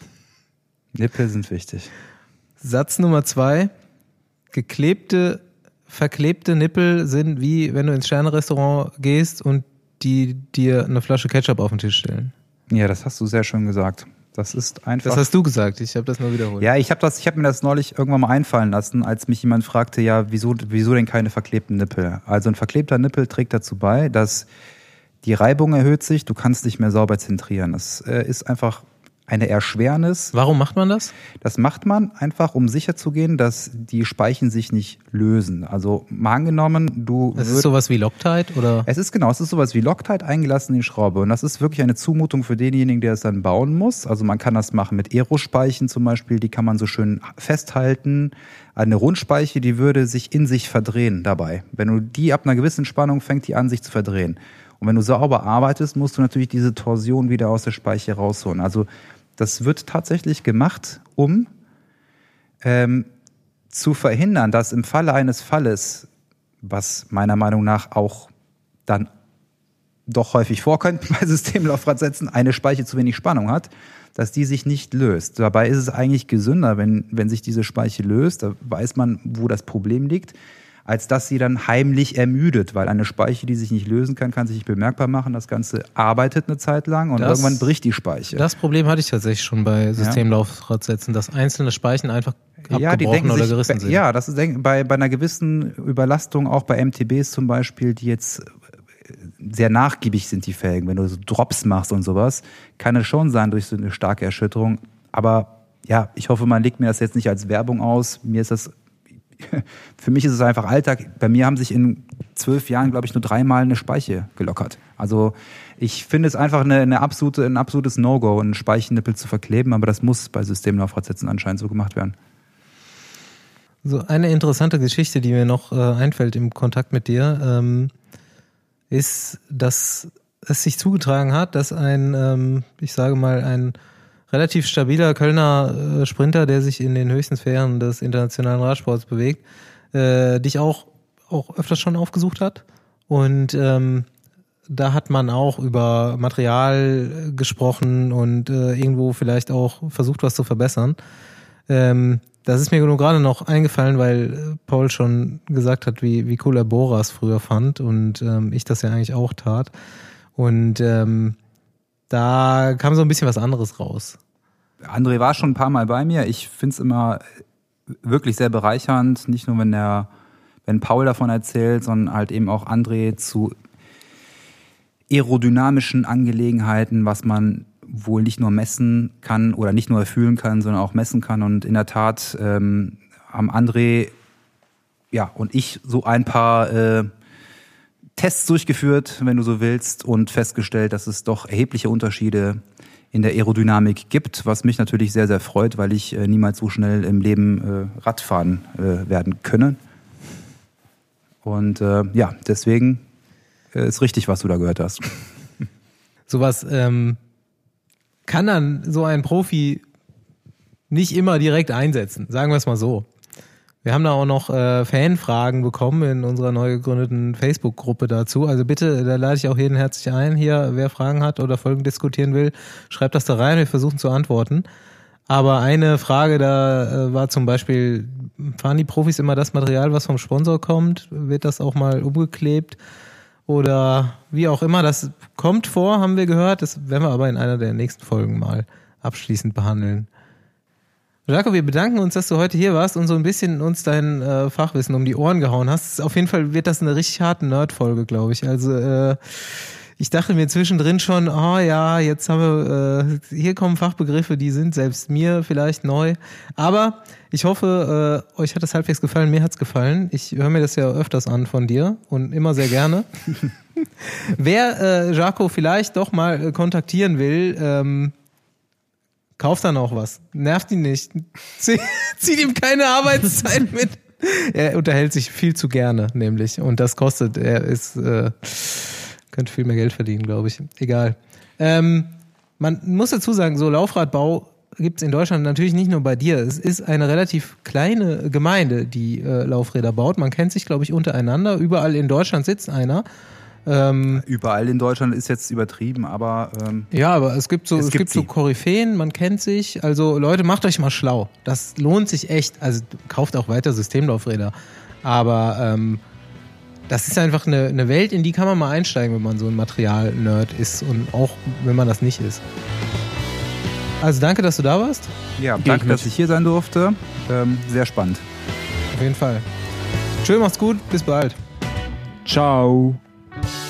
Nippel sind wichtig. Satz Nummer zwei, geklebte, verklebte Nippel sind wie, wenn du ins Sterne-Restaurant gehst und die dir eine Flasche Ketchup auf den Tisch stellen. Ja, das hast du sehr schön gesagt. Das ist einfach. Das hast du gesagt, ich habe das nur wiederholt. Ja, ich habe das, ich habe mir das neulich irgendwann mal einfallen lassen, als mich jemand fragte, ja, wieso, wieso denn keine verklebten Nippel? Also ein verklebter Nippel trägt dazu bei, dass die Reibung erhöht sich, du kannst nicht mehr sauber zentrieren. Das äh, ist einfach eine Erschwernis. Warum macht man das? Das macht man einfach, um sicherzugehen, dass die Speichen sich nicht lösen. Also mal angenommen, du... Das ist sowas wie Loctite, oder? Es ist genau, es ist sowas wie Loctite eingelassen in die Schraube. Und das ist wirklich eine Zumutung für denjenigen, der es dann bauen muss. Also man kann das machen mit Aerospeichen zum Beispiel, die kann man so schön festhalten. Eine Rundspeiche, die würde sich in sich verdrehen dabei. Wenn du die ab einer gewissen Spannung, fängt die an, sich zu verdrehen. Und wenn du sauber arbeitest, musst du natürlich diese Torsion wieder aus der Speiche rausholen. Also das wird tatsächlich gemacht, um ähm, zu verhindern, dass im Falle eines Falles, was meiner Meinung nach auch dann doch häufig vorkommt bei Systemlaufradsätzen, eine Speiche zu wenig Spannung hat, dass die sich nicht löst. Dabei ist es eigentlich gesünder, wenn, wenn sich diese Speiche löst, da weiß man, wo das Problem liegt, als dass sie dann heimlich ermüdet, weil eine Speiche, die sich nicht lösen kann, kann sich nicht bemerkbar machen. Das Ganze arbeitet eine Zeit lang und das, irgendwann bricht die Speiche. Das Problem hatte ich tatsächlich schon bei Systemlaufradsätzen, dass einzelne Speichen einfach abgebrochen ja, die denken oder sich, gerissen sind. Ja, das ist bei, bei einer gewissen Überlastung, auch bei M T Bs zum Beispiel, die jetzt sehr nachgiebig sind, die Felgen. Wenn du so Drops machst und sowas, kann es schon sein durch so eine starke Erschütterung. Aber ja, ich hoffe, man legt mir das jetzt nicht als Werbung aus. Mir ist das Für mich ist es einfach Alltag. Bei mir haben sich in zwölf Jahren, glaube ich, nur dreimal eine Speiche gelockert. Also ich finde es einfach eine, eine absolute, ein absolutes No-Go, einen Speichennippel zu verkleben, aber das muss bei Systemlaufradsätzen anscheinend so gemacht werden. So eine interessante Geschichte, die mir noch äh, einfällt im Kontakt mit dir, ähm, ist, dass es sich zugetragen hat, dass ein, ähm, ich sage mal, ein relativ stabiler Kölner äh, Sprinter, der sich in den höchsten Sphären des internationalen Radsports bewegt, äh, dich auch, auch öfters schon aufgesucht hat. Und ähm, da hat man auch über Material gesprochen und äh, irgendwo vielleicht auch versucht, was zu verbessern. Ähm, das ist mir nur gerade noch eingefallen, weil Paul schon gesagt hat, wie, wie cool er Boras früher fand und ähm, ich das ja eigentlich auch tat. Und ähm, da kam so ein bisschen was anderes raus. André war schon ein paar Mal bei mir. Ich finde es immer wirklich sehr bereichernd, nicht nur wenn der, wenn Paul davon erzählt, sondern halt eben auch André zu aerodynamischen Angelegenheiten, was man wohl nicht nur messen kann oder nicht nur fühlen kann, sondern auch messen kann. Und in der Tat ähm, haben André ja, und ich so ein paar äh, Tests durchgeführt, wenn du so willst, und festgestellt, dass es doch erhebliche Unterschiede in der Aerodynamik gibt, was mich natürlich sehr, sehr freut, weil ich äh, niemals so schnell im Leben äh, Radfahren äh, werden könne. Und äh, ja, deswegen äh, ist richtig, was du da gehört hast. Sowas ähm, kann dann so ein Profi nicht immer direkt einsetzen, sagen wir es mal so. Wir haben da auch noch äh, Fanfragen bekommen in unserer neu gegründeten Facebook-Gruppe dazu. Also bitte, da lade ich auch jeden herzlich ein. Hier, wer Fragen hat oder Folgen diskutieren will, schreibt das da rein. Wir versuchen zu antworten. Aber eine Frage da äh, war zum Beispiel, fahren die Profis immer das Material, was vom Sponsor kommt? Wird das auch mal umgeklebt? Oder wie auch immer, das kommt vor, haben wir gehört. Das werden wir aber in einer der nächsten Folgen mal abschließend behandeln. Jaco, wir bedanken uns, dass du heute hier warst und so ein bisschen uns dein äh, Fachwissen um die Ohren gehauen hast. Auf jeden Fall wird das eine richtig harte Nerd-Folge, glaube ich. Also äh, ich dachte mir zwischendrin schon, oh ja, jetzt haben wir, äh, hier kommen Fachbegriffe, die sind selbst mir vielleicht neu. Aber ich hoffe, äh, euch hat das halbwegs gefallen, mir hat's gefallen. Ich höre mir das ja öfters an von dir und immer sehr gerne. Wer äh, Jaco vielleicht doch mal äh, kontaktieren will, ähm, kauft dann auch was. Nervt ihn nicht. Zieh, zieht ihm keine Arbeitszeit mit. Er unterhält sich viel zu gerne, nämlich. Und das kostet, er ist, äh, könnte viel mehr Geld verdienen, glaube ich. Egal. Ähm, man muss dazu sagen, so Laufradbau gibt's in Deutschland natürlich nicht nur bei dir. Es ist eine relativ kleine Gemeinde, die äh, Laufräder baut. Man kennt sich, glaube ich, untereinander. Überall in Deutschland sitzt einer. Ähm, Überall in Deutschland ist jetzt übertrieben, aber ähm, ja, aber es gibt so es, es gibt, gibt so Koryphäen, man kennt sich. Also Leute, macht euch mal schlau. Das lohnt sich echt. Also kauft auch weiter Systemlaufräder. Aber ähm, das ist einfach eine, eine Welt, in die kann man mal einsteigen, wenn man so ein Material-Nerd ist und auch wenn man das nicht ist. Also danke, dass du da warst. ja, danke, dass ich hier sein durfte. Ähm, sehr spannend. Auf jeden Fall. Tschö, macht's gut, bis bald. Ciao. Thank you.